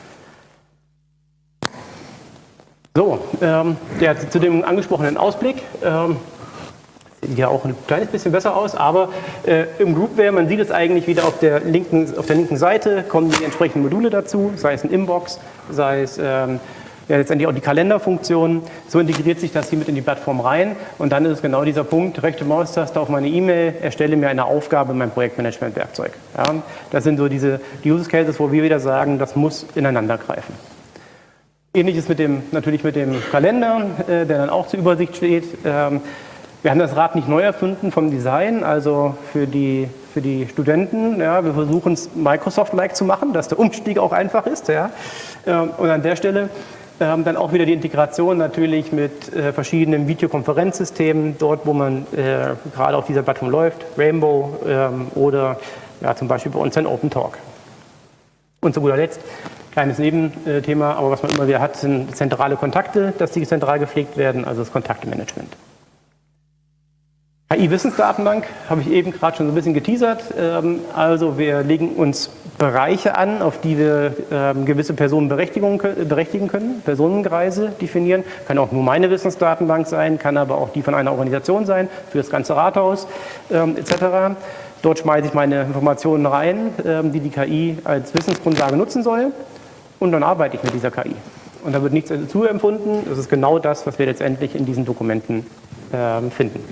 [SPEAKER 2] So, zu dem angesprochenen Ausblick. Sieht ja auch ein kleines bisschen besser aus, aber im Groupware, man sieht es eigentlich wieder auf der linken Seite, kommen die entsprechenden Module dazu, sei es ein Inbox, sei es letztendlich auch die Kalenderfunktion. So integriert sich das hier mit in die Plattform rein und dann ist es genau dieser Punkt, rechte Maustaste auf meine E-Mail, erstelle mir eine Aufgabe in meinem Projektmanagement-Werkzeug. Ja, das sind so diese Use Cases, wo wir wieder sagen, das muss ineinander greifen. Ähnliches natürlich mit dem Kalender, der dann auch zur Übersicht steht. Wir haben das Rad nicht neu erfunden vom Design, also für die Studenten. Ja, wir versuchen es Microsoft-like zu machen, dass der Umstieg auch einfach ist. Ja. Und an der Stelle dann auch wieder die Integration natürlich mit verschiedenen Videokonferenzsystemen, dort wo man gerade auf dieser Plattform läuft, Rainbow oder ja, zum Beispiel bei uns ein Open Talk. Und zu guter Letzt, kleines Nebenthema, aber was man immer wieder hat, sind zentrale Kontakte, dass die zentral gepflegt werden, also das Kontaktemanagement. KI-Wissensdatenbank habe ich eben gerade schon so ein bisschen geteasert. Also wir legen uns Bereiche an, auf die wir gewisse Personen berechtigen können, Personenkreise definieren. Kann auch nur meine Wissensdatenbank sein, kann aber auch die von einer Organisation sein, für das ganze Rathaus etc. Dort schmeiße ich meine Informationen rein, die die KI als Wissensgrundlage nutzen soll und dann arbeite ich mit dieser KI. Und da wird nichts dazu empfunden. Das ist genau das, was wir letztendlich in diesen Dokumenten finden.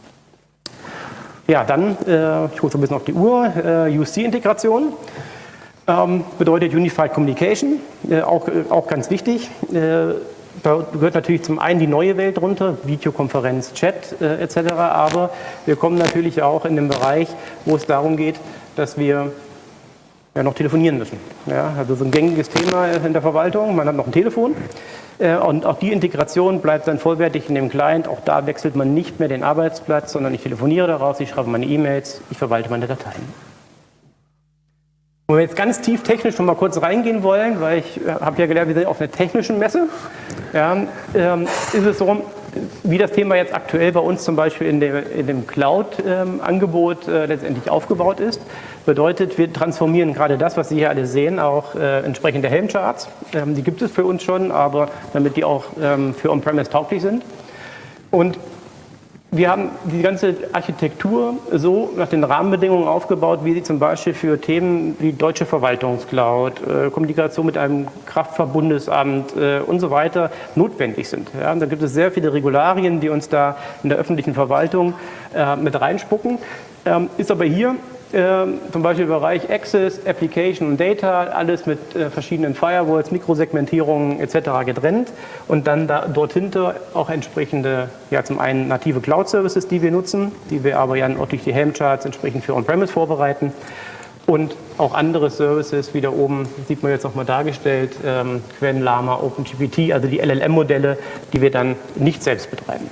[SPEAKER 2] Ja, dann, ich gucke so ein bisschen auf die Uhr, UC-Integration bedeutet Unified Communication, auch ganz wichtig. Da gehört natürlich zum einen die neue Welt runter, Videokonferenz, Chat etc., aber wir kommen natürlich auch in den Bereich, wo es darum geht, dass wir ja noch telefonieren müssen. Ja, also so ein gängiges Thema in der Verwaltung, man hat noch ein Telefon. Und auch die Integration bleibt dann vollwertig in dem Client. Auch da wechselt man nicht mehr den Arbeitsplatz, sondern ich telefoniere daraus, ich schreibe meine E-Mails, ich verwalte meine Dateien. Wenn wir jetzt ganz tief technisch noch mal kurz reingehen wollen, weil ich habe ja gelernt, wir sind auf einer technischen Messe, ja, ist es so, wie das Thema jetzt aktuell bei uns zum Beispiel in dem Cloud-Angebot letztendlich aufgebaut ist. Bedeutet, wir transformieren gerade das, was Sie hier alle sehen, auch entsprechende Helm-Charts. Die gibt es für uns schon, aber damit die auch für On-Premise tauglich sind. Und wir haben die ganze Architektur so nach den Rahmenbedingungen aufgebaut, wie sie zum Beispiel für Themen wie Deutsche Verwaltungscloud, Kommunikation mit einem Kraftfahrtbundesamt und so weiter notwendig sind. Ja, da gibt es sehr viele Regularien, die uns da in der öffentlichen Verwaltung mit reinspucken. Ist aber hier zum Beispiel im Bereich Access, Application und Data, alles mit verschiedenen Firewalls, Mikrosegmentierungen etc. getrennt und dann dort hinter auch entsprechende, ja zum einen native Cloud-Services, die wir nutzen, die wir aber ja auch durch die Helm-Charts entsprechend für On-Premise vorbereiten und auch andere Services, wie da oben sieht man jetzt auch mal dargestellt, Qwen, Llama, OpenGPT, also die LLM-Modelle, die wir dann nicht selbst betreiben.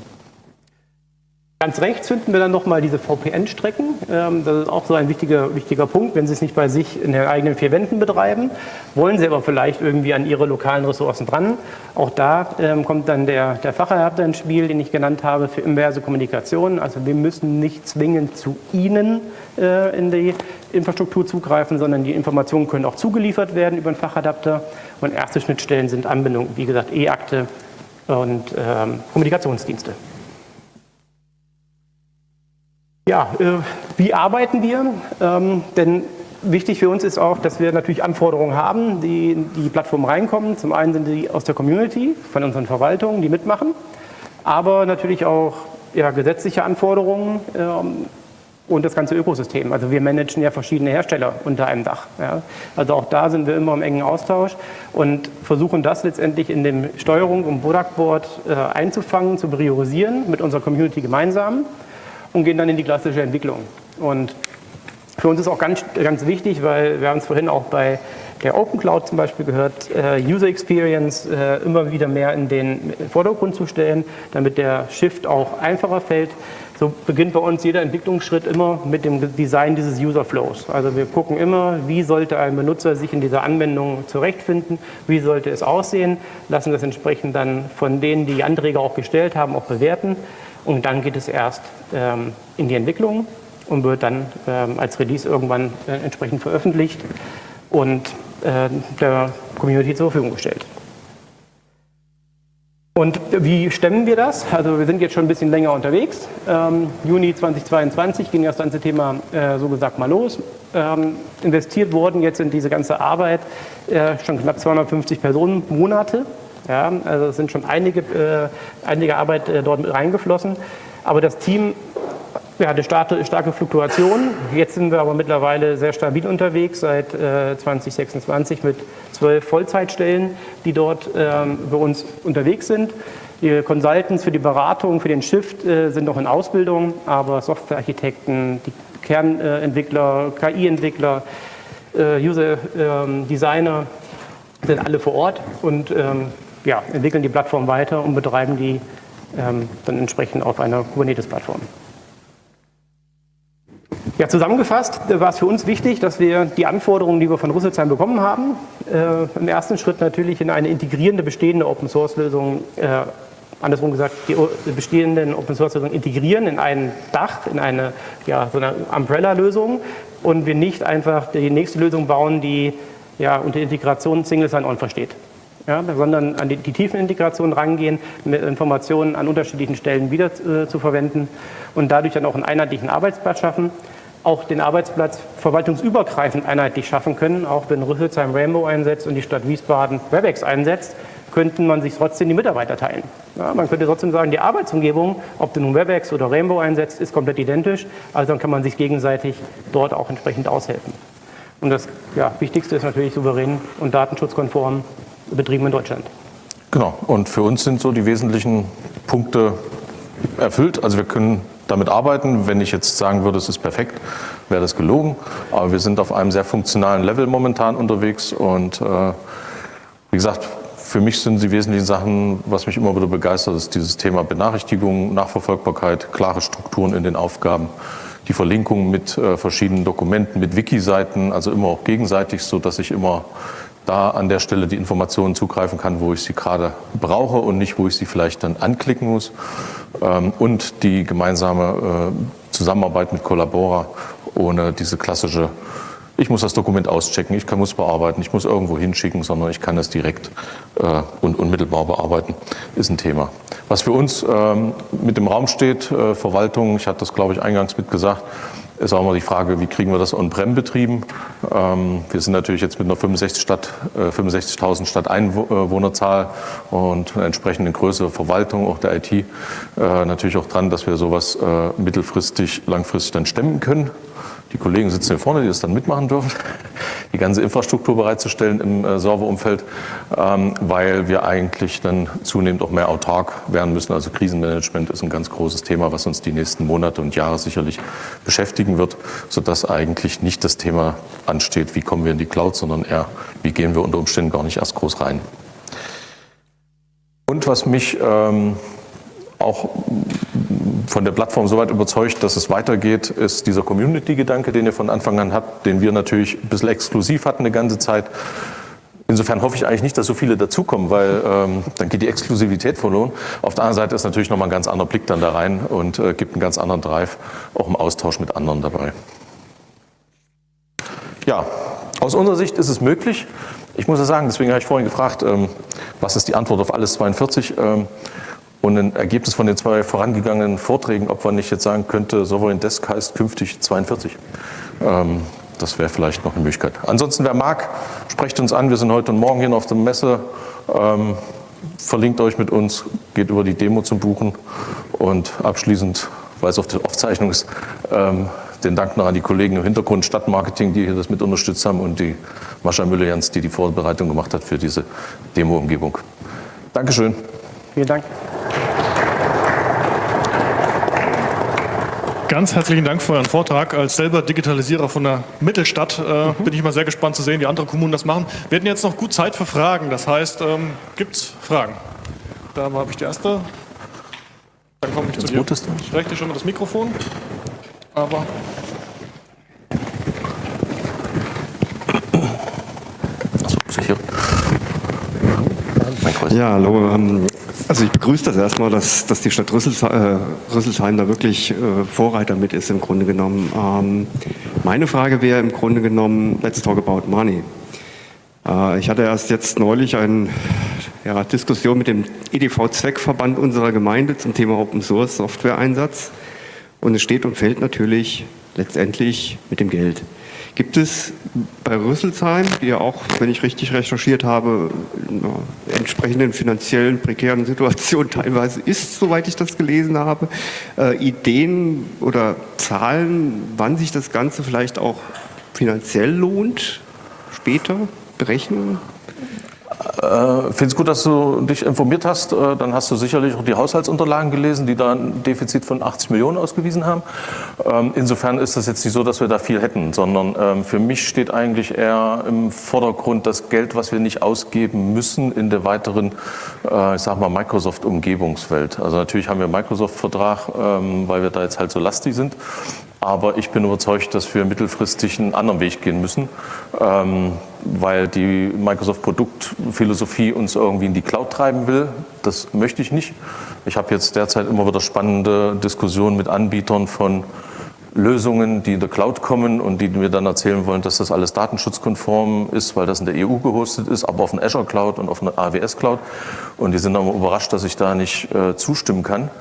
[SPEAKER 2] Ganz rechts finden wir dann nochmal diese VPN-Strecken. Das ist auch so ein wichtiger Punkt. Wenn Sie es nicht bei sich in den eigenen vier Wänden betreiben, wollen Sie aber vielleicht irgendwie an Ihre lokalen Ressourcen dran. Auch da kommt dann der Fachadapter ins Spiel, den ich genannt habe, für inverse Kommunikation. Also wir müssen nicht zwingend zu Ihnen in die Infrastruktur zugreifen, sondern die Informationen können auch zugeliefert werden über einen Fachadapter. Und erste Schnittstellen sind Anbindung, wie gesagt, E-Akte und Kommunikationsdienste. Ja, wie arbeiten wir? Denn wichtig für uns ist auch, dass wir natürlich Anforderungen haben, die in die Plattform reinkommen. Zum einen sind die aus der Community, von unseren Verwaltungen, die mitmachen, aber natürlich auch ja, gesetzliche Anforderungen und das ganze Ökosystem. Also wir managen ja verschiedene Hersteller unter einem Dach. Ja. Also auch da sind wir immer im engen Austausch und versuchen das letztendlich in dem Steuerung- und Product Board einzufangen, zu priorisieren mit unserer Community gemeinsam. Und gehen dann in die klassische Entwicklung. Und für uns ist auch ganz wichtig, weil wir haben es vorhin auch bei der Open Cloud zum Beispiel gehört, User Experience immer wieder mehr in den Vordergrund zu stellen, damit der Shift auch einfacher fällt. So beginnt bei uns jeder Entwicklungsschritt immer mit dem Design dieses User Flows. Also wir gucken immer, wie sollte ein Benutzer sich in dieser Anwendung zurechtfinden, wie sollte es aussehen, lassen das entsprechend dann von denen, die Anträge auch gestellt haben, auch bewerten. Und dann geht es erst in die Entwicklung und wird dann als Release irgendwann entsprechend veröffentlicht und der Community zur Verfügung gestellt. Und wie stemmen wir das? Also wir sind jetzt schon ein bisschen länger unterwegs. Juni 2022 ging das ganze Thema so gesagt mal los. Investiert wurden jetzt in diese ganze Arbeit schon knapp 250 Personenmonate. Ja, also es sind schon einige Arbeit dort mit reingeflossen. Aber das Team hatte starke Fluktuation. Jetzt sind wir aber mittlerweile sehr stabil unterwegs, seit 2026 mit 12 Vollzeitstellen, die dort bei uns unterwegs sind. Die Consultants für die Beratung, für den Shift sind noch in Ausbildung, aber Softwarearchitekten, die Kernentwickler, KI-Entwickler, User-Designer sind alle vor Ort und entwickeln die Plattform weiter und betreiben die dann entsprechend auf einer Kubernetes-Plattform. Ja, zusammengefasst war es für uns wichtig, dass wir die Anforderungen, die wir von Rüsselsheim bekommen haben, im ersten Schritt natürlich in eine integrierende bestehende Open-Source-Lösung, andersrum gesagt, die bestehenden Open-Source-Lösungen integrieren in ein Dach, in eine so eine Umbrella-Lösung und wir nicht einfach die nächste Lösung bauen, die unter Integration Single Sign-On versteht. Ja, sondern an die tiefen Integrationen rangehen, mit Informationen an unterschiedlichen Stellen wieder zu verwenden und dadurch dann auch einen einheitlichen Arbeitsplatz schaffen, auch den Arbeitsplatz verwaltungsübergreifend einheitlich schaffen können. Auch wenn Rüsselsheim Rainbow einsetzt und die Stadt Wiesbaden Webex einsetzt, könnten man sich trotzdem die Mitarbeiter teilen. Ja, man könnte trotzdem sagen, die Arbeitsumgebung, ob du nun Webex oder Rainbow einsetzt, ist komplett identisch. Also dann kann man sich gegenseitig dort auch entsprechend aushelfen. Und das Wichtigste ist natürlich souverän und datenschutzkonform betrieben in Deutschland.
[SPEAKER 3] Genau, und für uns sind so die wesentlichen Punkte erfüllt. Also wir können damit arbeiten. Wenn ich jetzt sagen würde, es ist perfekt, wäre das gelogen. Aber wir sind auf einem sehr funktionalen Level momentan unterwegs. Und wie gesagt, für mich sind die wesentlichen Sachen, was mich immer wieder begeistert, ist dieses Thema Benachrichtigung, Nachverfolgbarkeit, klare Strukturen in den Aufgaben, die Verlinkung mit verschiedenen Dokumenten, mit Wiki-Seiten, also immer auch gegenseitig, sodass ich immer da an der Stelle die Informationen zugreifen kann, wo ich sie gerade brauche und nicht, wo ich sie vielleicht dann anklicken muss. Und die gemeinsame Zusammenarbeit mit Collabora ohne diese klassische, ich muss das Dokument auschecken, ich muss bearbeiten, ich muss irgendwo hinschicken, sondern ich kann es direkt und unmittelbar bearbeiten, ist ein Thema. Was für uns mit im Raum steht, Verwaltung, ich hatte das, glaube ich, eingangs mit gesagt, ist auch immer die Frage, wie kriegen wir das on-prem betrieben? Wir sind natürlich jetzt mit einer 65.000 Stadteinwohnerzahl und einer entsprechenden Größe Verwaltung, auch der IT, natürlich auch dran, dass wir sowas mittelfristig, langfristig dann stemmen können. Die Kollegen sitzen hier vorne, die das dann mitmachen dürfen, die ganze Infrastruktur bereitzustellen im Serverumfeld, weil wir eigentlich dann zunehmend auch mehr autark werden müssen. Also Krisenmanagement ist ein ganz großes Thema, was uns die nächsten Monate und Jahre sicherlich beschäftigen wird, sodass eigentlich nicht das Thema ansteht, wie kommen wir in die Cloud, sondern eher, wie gehen wir unter Umständen gar nicht erst groß rein. Und was mich auch von der Plattform so weit überzeugt, dass es weitergeht, ist dieser Community-Gedanke, den ihr von Anfang an habt, den wir natürlich ein bisschen exklusiv hatten eine ganze Zeit. Insofern hoffe ich eigentlich nicht, dass so viele dazukommen, weil dann geht die Exklusivität verloren. Auf der anderen Seite ist natürlich nochmal ein ganz anderer Blick dann da rein und gibt einen ganz anderen Drive, auch im Austausch mit anderen dabei. Ja, aus unserer Sicht ist es möglich. Ich muss ja sagen, deswegen habe ich vorhin gefragt, was ist die Antwort auf alles 42? Und ein Ergebnis von den 2 vorangegangenen Vorträgen, ob man nicht jetzt sagen könnte, Sovereign Desk heißt künftig 42. Das wäre vielleicht noch eine Möglichkeit. Ansonsten, wer mag, sprecht uns an. Wir sind heute und morgen hier noch auf der Messe. Verlinkt euch mit uns, geht über die Demo zum Buchen. Und abschließend, weil es auf der Aufzeichnung ist, den Dank noch an die Kollegen im Hintergrund Stadtmarketing, die hier das mit unterstützt haben, und die Mascha Müller-Jans, die die Vorbereitung gemacht hat für diese Demo-Umgebung. Dankeschön.
[SPEAKER 2] Vielen Dank.
[SPEAKER 1] Ganz herzlichen Dank für euren Vortrag. Als selber Digitalisierer von der Mittelstadt bin ich mal sehr gespannt zu sehen, wie andere Kommunen das machen. Wir hätten jetzt noch gut Zeit für Fragen. Das heißt, gibt es Fragen? Da habe ich die erste. Dann komme ich zu dir. Ich reiche dir schon mal das Mikrofon. Aber
[SPEAKER 5] ja, hallo. Also ich begrüße das erstmal, dass die Stadt Rüsselsheim da wirklich Vorreiter mit ist im Grunde genommen. Meine Frage wäre im Grunde genommen, let's talk about money. Ich hatte erst jetzt neulich eine Diskussion mit dem EDV-Zweckverband unserer Gemeinde zum Thema Open Source Software-Einsatz. Und es steht und fällt natürlich letztendlich mit dem Geld. Gibt es bei Rüsselsheim, die ja auch, wenn ich richtig recherchiert habe, in einer entsprechenden finanziellen prekären Situation teilweise ist, soweit ich das gelesen habe, Ideen oder Zahlen, wann sich das Ganze vielleicht auch finanziell lohnt, später, Berechnungen?
[SPEAKER 3] Ich finde es gut, dass du dich informiert hast. Dann hast du sicherlich auch die Haushaltsunterlagen gelesen, die da ein Defizit von 80 Millionen ausgewiesen haben. Insofern ist es jetzt nicht so, dass wir da viel hätten, sondern für mich steht eigentlich eher im Vordergrund das Geld, was wir nicht ausgeben müssen in der weiteren, ich sag mal, Microsoft-Umgebungswelt. Also natürlich haben wir einen Microsoft-Vertrag, weil wir da jetzt halt so lastig sind. Aber ich bin überzeugt, dass wir mittelfristig einen anderen Weg gehen müssen, weil die Microsoft-Produktphilosophie uns irgendwie in die Cloud treiben will. Das möchte ich nicht. Ich habe jetzt derzeit immer wieder spannende Diskussionen mit Anbietern von Lösungen, die in der Cloud kommen und die mir dann erzählen wollen, dass das alles datenschutzkonform ist, weil das in der EU gehostet ist, aber auf einer Azure Cloud und auf einer AWS Cloud. Und die sind dann überrascht, dass ich da nicht zustimmen kann.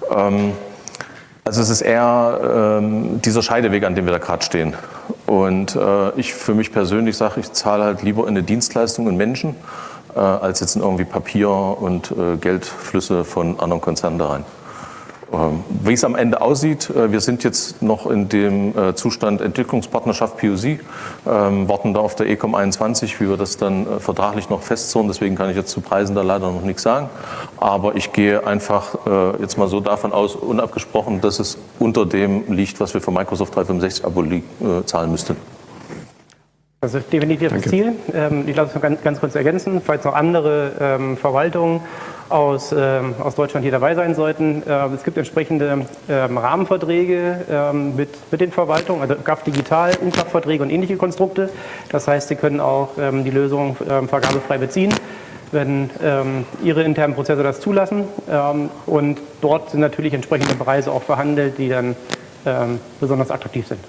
[SPEAKER 3] Also es ist eher dieser Scheideweg, an dem wir da gerade stehen. Und ich für mich persönlich sage, ich zahle halt lieber in eine Dienstleistung in Menschen, als jetzt in irgendwie Papier und Geldflüsse von anderen Konzernen da rein. Wie es am Ende aussieht, wir sind jetzt noch in dem Zustand Entwicklungspartnerschaft POC, warten da auf der ECOM 21, wie wir das dann vertraglich noch festzurren. Deswegen kann ich jetzt zu Preisen da leider noch nichts sagen. Aber ich gehe einfach jetzt mal so davon aus, unabgesprochen, dass es unter dem liegt, was wir für Microsoft 365 Abo zahlen müssten.
[SPEAKER 2] Das ist definitiv das Ziel. Ich lasse es ganz kurz ergänzen, falls noch andere Verwaltungen aus Deutschland hier dabei sein sollten. Es gibt entsprechende Rahmenverträge mit den Verwaltungen, also GAF Digital, UNCAP-Verträge und ähnliche Konstrukte. Das heißt, Sie können auch die Lösung vergabefrei beziehen, wenn Ihre internen Prozesse das zulassen. Und dort sind natürlich entsprechende Preise auch verhandelt, die dann besonders attraktiv sind.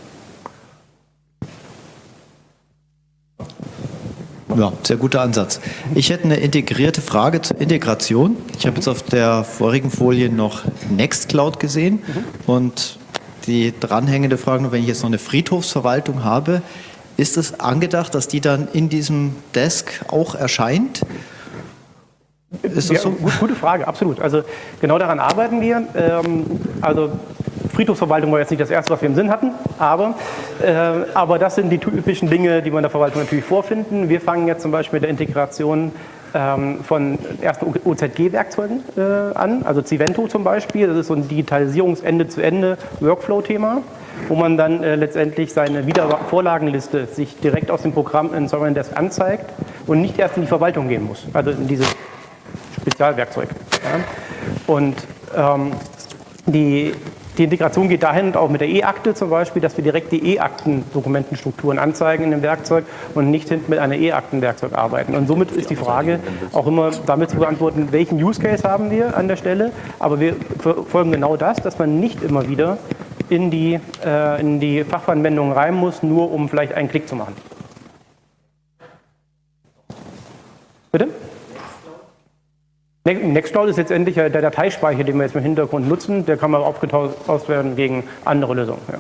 [SPEAKER 4] Ja, sehr guter Ansatz. Ich hätte eine integrierte Frage zur Integration. Ich habe jetzt auf der vorigen Folie noch Nextcloud gesehen und die dranhängende Frage, wenn ich jetzt noch eine Friedhofsverwaltung habe, ist es angedacht, dass die dann in diesem Desk auch erscheint? Ist das so?
[SPEAKER 2] Gute Frage, absolut. Also genau daran arbeiten wir. Also Friedhofsverwaltung war jetzt nicht das Erste, was wir im Sinn hatten, aber das sind die typischen Dinge, die wir in der Verwaltung natürlich vorfinden. Wir fangen jetzt zum Beispiel mit der Integration von ersten OZG-Werkzeugen an, also Civento zum Beispiel. Das ist so ein Digitalisierungs-Ende-zu-Ende-Workflow-Thema, wo man dann letztendlich seine Wiedervorlagenliste sich direkt aus dem Programm in Sovereign Desk anzeigt und nicht erst in die Verwaltung gehen muss, also in dieses Spezialwerkzeug. Ja. Und die Integration geht dahin, auch mit der E-Akte zum Beispiel, dass wir direkt die E-Akten-Dokumentenstrukturen anzeigen in dem Werkzeug und nicht hinten mit einer E-Akten-Werkzeug arbeiten. Und somit ist die Frage auch immer damit zu beantworten, welchen Use Case haben wir an der Stelle. Aber wir verfolgen genau das, dass man nicht immer wieder in die Fachanwendung rein muss, nur um vielleicht einen Klick zu machen. Bitte? Nextcloud ist letztendlich der Dateispeicher, den wir jetzt im Hintergrund nutzen. Der kann mal aufgetauscht werden gegen andere Lösungen. Ja.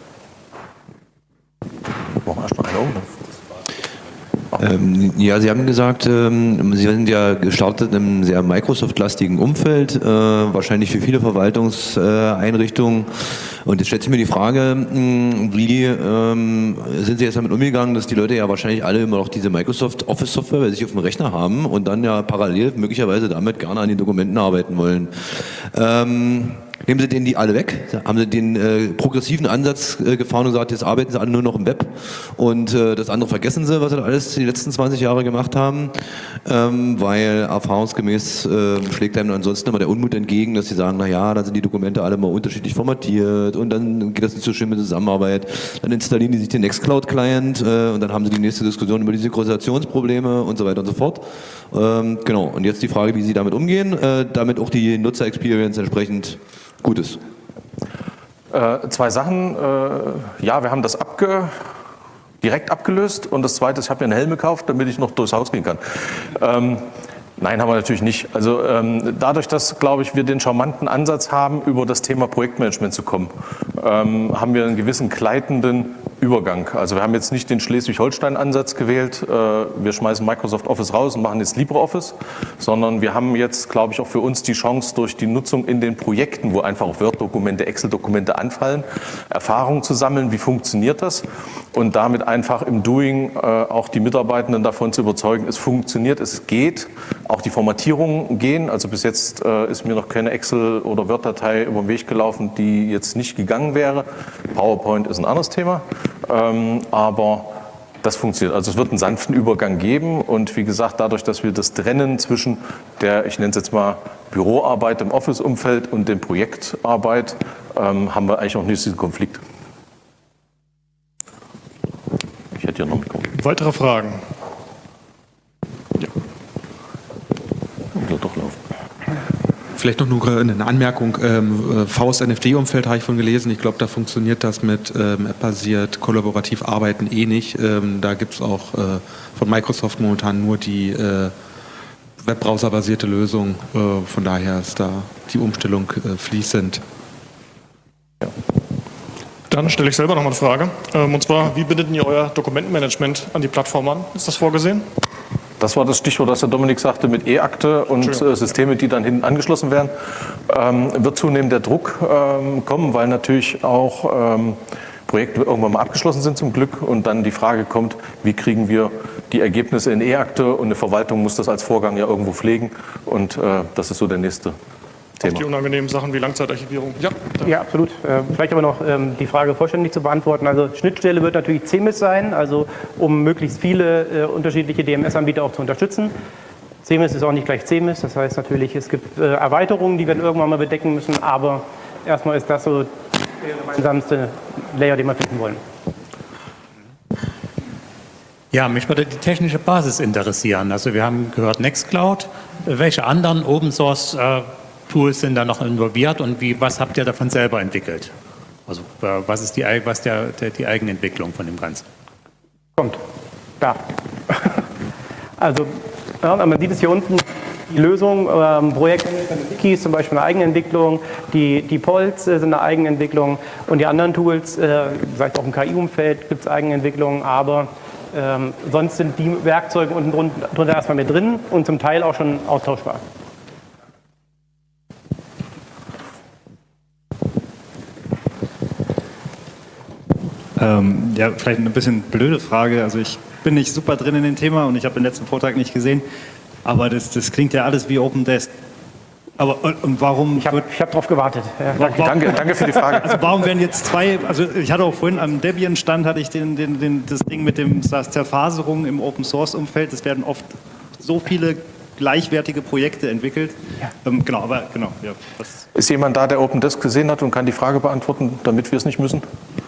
[SPEAKER 6] Ja, Sie haben gesagt, Sie sind ja gestartet in einem sehr Microsoft-lastigen Umfeld, wahrscheinlich für viele Verwaltungseinrichtungen. Und jetzt stellt sich mir die Frage, wie sind Sie jetzt damit umgegangen, dass die Leute ja wahrscheinlich alle immer noch diese Microsoft Office-Software bei sich auf dem Rechner haben und dann ja parallel möglicherweise damit gerne an den Dokumenten arbeiten wollen. nehmen Sie denen die alle weg? Haben Sie den progressiven Ansatz gefahren und gesagt, jetzt arbeiten Sie alle nur noch im Web und das andere vergessen Sie, was Sie alles die letzten 20 Jahre gemacht haben? Weil erfahrungsgemäß schlägt einem ansonsten immer der Unmut entgegen, dass Sie sagen, naja, dann sind die Dokumente alle mal unterschiedlich formatiert und dann geht das nicht so schön mit der Zusammenarbeit. Dann installieren die sich den Nextcloud-Client und dann haben Sie die nächste Diskussion über die Synchronisationsprobleme und so weiter und so fort. Genau, und jetzt die Frage, wie Sie damit umgehen, damit auch die Nutzer-Experience entsprechend gut ist.
[SPEAKER 3] Zwei Sachen. Ja, wir haben das direkt abgelöst und das Zweite ist, ich habe mir einen Helm gekauft, damit ich noch durchs Haus gehen kann. Nein, haben wir natürlich nicht. Also dadurch, dass, glaube ich, wir den charmanten Ansatz haben, über das Thema Projektmanagement zu kommen, haben wir einen gewissen gleitenden Übergang. Also wir haben jetzt nicht den Schleswig-Holstein-Ansatz gewählt, wir schmeißen Microsoft Office raus und machen jetzt LibreOffice, sondern wir haben jetzt, glaube ich, auch für uns die Chance, durch die Nutzung in den Projekten, wo einfach auch Word-Dokumente, Excel-Dokumente anfallen, Erfahrungen zu sammeln, wie funktioniert das und damit einfach im Doing auch die Mitarbeitenden davon zu überzeugen, es funktioniert, es geht. Auch die Formatierungen gehen. Also bis jetzt ist mir noch keine Excel- oder Word-Datei über den Weg gelaufen, die jetzt nicht gegangen wäre. PowerPoint ist ein anderes Thema. Aber das funktioniert. Also es wird einen sanften Übergang geben. Und wie gesagt, dadurch, dass wir das trennen zwischen der, ich nenne es jetzt mal, Büroarbeit im Office-Umfeld und der Projektarbeit, haben wir eigentlich auch nicht diesen Konflikt. Ich hätte hier noch mitgekommen.
[SPEAKER 1] Weitere Fragen?
[SPEAKER 3] Doch laufen.
[SPEAKER 7] Vielleicht noch nur eine Anmerkung. VS-NFD-Umfeld habe ich von gelesen. Ich glaube, da funktioniert das mit App-basiert, kollaborativ arbeiten nicht. Da gibt es auch von Microsoft momentan nur die Webbrowser-basierte Lösung. Von daher ist da die Umstellung fließend.
[SPEAKER 3] Ja.
[SPEAKER 1] Dann stelle ich selber noch mal eine Frage. Und zwar, wie bindet ihr euer Dokumentenmanagement an die Plattform an? Ist das vorgesehen?
[SPEAKER 3] Das war das Stichwort, das der Dominik sagte, mit E-Akte und Systeme, die dann hinten angeschlossen werden. Wird zunehmend der Druck kommen, weil natürlich auch Projekte irgendwann mal abgeschlossen sind zum Glück und dann die Frage kommt, wie kriegen wir die Ergebnisse in E-Akte und eine Verwaltung muss das als Vorgang ja irgendwo pflegen und das ist so der nächste Thema.
[SPEAKER 1] Auch die unangenehmen Sachen wie Langzeitarchivierung. Ja,
[SPEAKER 2] Ja, absolut. Vielleicht aber noch die Frage vollständig zu beantworten. Also Schnittstelle wird natürlich CMIS sein, also um möglichst viele unterschiedliche DMS-Anbieter auch zu unterstützen. CMIS ist auch nicht gleich CMIS, das heißt natürlich, es gibt Erweiterungen, die wir irgendwann mal bedecken müssen, aber erstmal ist das so der gemeinsamste Layer, den wir finden wollen.
[SPEAKER 8] Ja, mich würde die technische Basis interessieren. Also wir haben gehört Nextcloud. Welche anderen Open-Source Tools sind da noch involviert und was habt ihr davon selber entwickelt? Also was ist die Eigenentwicklung von dem Ganzen?
[SPEAKER 2] Kommt. Da. Also ja, man sieht es hier unten, die Lösung, Projektmanagement-Wikis, zum Beispiel eine Eigenentwicklung, die Polls sind eine Eigenentwicklung und die anderen Tools, vielleicht auch im KI-Umfeld gibt es Eigenentwicklungen, aber sonst sind die Werkzeuge unten drunter erstmal mit drin und zum Teil auch schon austauschbar.
[SPEAKER 9] Ja, vielleicht eine bisschen blöde Frage. Also ich bin nicht super drin in dem Thema und ich habe den letzten Vortrag nicht gesehen, aber das klingt ja alles wie OpenDesk. Aber und warum?
[SPEAKER 2] Ich habe darauf gewartet. Ja,
[SPEAKER 3] Danke für die Frage.
[SPEAKER 9] Also warum werden jetzt zwei? Also ich hatte auch vorhin am Debian-Stand hatte ich das Ding mit dem Zerfaserung im Open-Source-Umfeld. Es werden oft so viele gleichwertige Projekte entwickelt. Ja. Genau. Ja,
[SPEAKER 3] Ist jemand da, der OpenDesk gesehen hat und kann die Frage beantworten, damit wir es nicht müssen?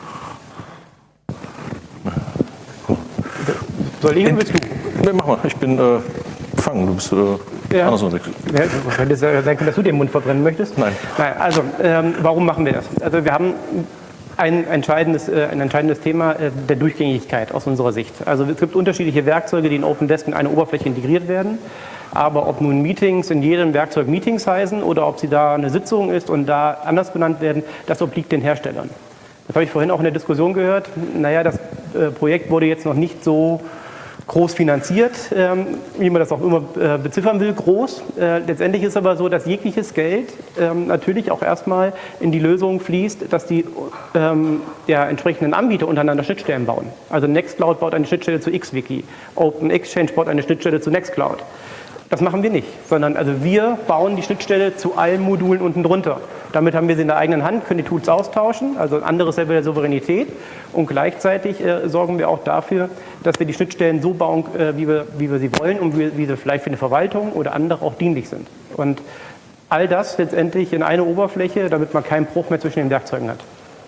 [SPEAKER 2] Soll ich oder willst du?
[SPEAKER 3] Nee, mach mal. Ich bin gefangen. Du bist anders unterwegs.
[SPEAKER 2] Ja, könnte es sein können, dass du den Mund verbrennen möchtest?
[SPEAKER 3] Nein.
[SPEAKER 2] Also, warum machen wir das? Also wir haben ein entscheidendes Thema der Durchgängigkeit aus unserer Sicht. Also es gibt unterschiedliche Werkzeuge, die in OpenDesk in eine Oberfläche integriert werden. Aber ob nun Meetings in jedem Werkzeug Meetings heißen oder ob sie da eine Sitzung ist und da anders benannt werden, das obliegt den Herstellern. Das habe ich vorhin auch in der Diskussion gehört. Naja, das Projekt wurde jetzt noch nicht so groß finanziert, wie man das auch immer beziffern will, groß. Letztendlich ist aber so, dass jegliches Geld natürlich auch erstmal in die Lösung fließt, dass die der entsprechenden Anbieter untereinander Schnittstellen bauen. Also Nextcloud baut eine Schnittstelle zu XWiki, OpenExchange baut eine Schnittstelle zu Nextcloud. Das machen wir nicht, sondern also wir bauen die Schnittstelle zu allen Modulen unten drunter. Damit haben wir sie in der eigenen Hand, können die Tools austauschen, also ein anderes Level der Souveränität. Und gleichzeitig sorgen wir auch dafür, dass wir die Schnittstellen so bauen, wie wir sie wollen und wie sie vielleicht für eine Verwaltung oder andere auch dienlich sind. Und all das letztendlich in eine Oberfläche, damit man keinen Bruch mehr zwischen den Werkzeugen hat.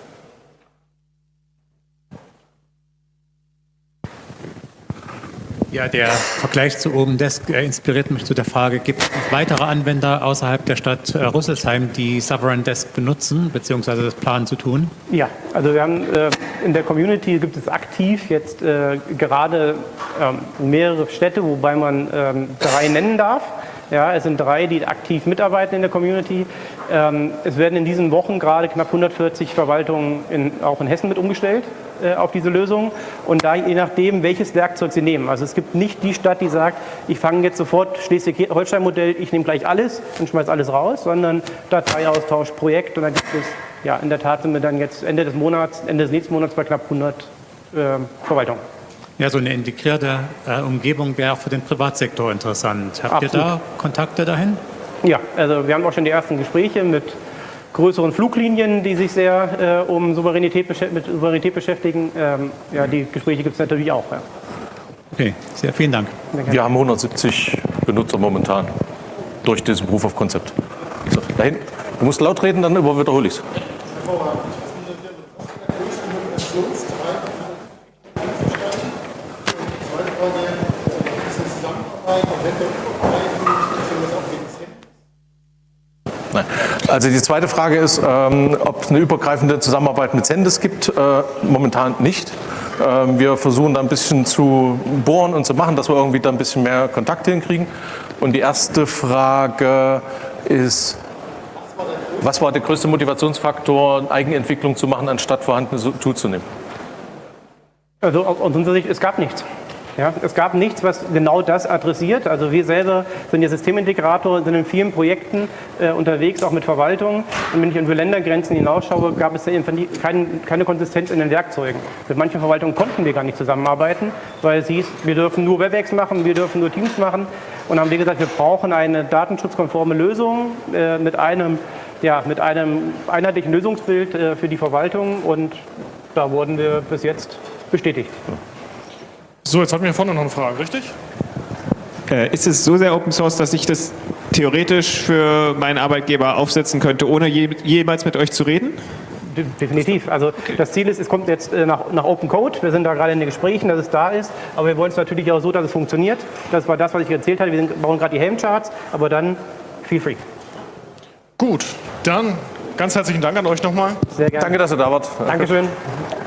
[SPEAKER 8] Ja, der Vergleich zu OpenDesk inspiriert mich zu der Frage, gibt es noch weitere Anwender außerhalb der Stadt Rüsselsheim, die Sovereign Desk benutzen, beziehungsweise das planen zu tun?
[SPEAKER 2] Ja, also wir haben in der Community gibt es aktiv jetzt gerade mehrere Städte, wobei man 3 nennen darf. Ja, es sind 3, die aktiv mitarbeiten in der Community. Es werden in diesen Wochen gerade knapp 140 Verwaltungen auch in Hessen mit umgestellt auf diese Lösung. Und da je nachdem, welches Werkzeug sie nehmen. Also es gibt nicht die Stadt, die sagt, ich fange jetzt sofort Schleswig-Holstein-Modell, ich nehme gleich alles und schmeiße alles raus, sondern Dateiaustausch, Projekt. Und dann gibt es, ja, in der Tat sind wir dann jetzt Ende des nächsten Monats bei knapp 100 Verwaltungen.
[SPEAKER 8] Ja, so eine integrierte Umgebung wäre auch für den Privatsektor interessant. Habt
[SPEAKER 2] Absolut.
[SPEAKER 8] ihr da Kontakte dahin?
[SPEAKER 2] Ja, also wir haben auch schon die ersten Gespräche mit größeren Fluglinien, die sich sehr mit Souveränität beschäftigen. Ja, die Gespräche gibt es natürlich auch. Ja.
[SPEAKER 8] Okay, sehr vielen Dank.
[SPEAKER 3] Wir haben 170 Benutzer momentan durch diesen Proof of Concept. So, dahin. Du musst laut reden, dann wiederhole ich es. Also die zweite Frage ist, ob es eine übergreifende Zusammenarbeit mit Sendes gibt. Momentan nicht. Wir versuchen da ein bisschen zu bohren und zu machen, dass wir irgendwie da ein bisschen mehr Kontakte hinkriegen. Und die erste Frage ist, was war der größte Motivationsfaktor, Eigenentwicklung zu machen, anstatt vorhandene Tools zu nehmen?
[SPEAKER 2] Also aus unserer Sicht, es gab nichts. Ja, es gab nichts, was genau das adressiert. Also wir selber sind ja Systemintegrator, sind in vielen Projekten unterwegs, auch mit Verwaltung. Und wenn ich über Ländergrenzen hinausschaue, gab es ja keine Konsistenz in den Werkzeugen. Mit manchen Verwaltungen konnten wir gar nicht zusammenarbeiten, weil es hieß, wir dürfen nur Webex machen, wir dürfen nur Teams machen. Und haben wir gesagt, wir brauchen eine datenschutzkonforme Lösung mit einem einheitlichen Lösungsbild für die Verwaltung. Und da wurden wir bis jetzt bestätigt.
[SPEAKER 1] So, jetzt hatten wir hier vorne noch eine Frage, richtig?
[SPEAKER 10] Ist es so sehr Open Source, dass ich das theoretisch für meinen Arbeitgeber aufsetzen könnte, ohne jemals mit euch zu reden?
[SPEAKER 2] Definitiv. Also das Ziel ist, es kommt jetzt nach Open Code. Wir sind da gerade in den Gesprächen, dass es da ist. Aber wir wollen es natürlich auch so, dass es funktioniert. Das war das, was ich erzählt habe. Wir bauen gerade die Helmcharts, aber dann feel free.
[SPEAKER 1] Gut, dann ganz herzlichen Dank an euch nochmal.
[SPEAKER 2] Sehr gerne.
[SPEAKER 3] Danke, dass ihr da wart.
[SPEAKER 2] Dankeschön.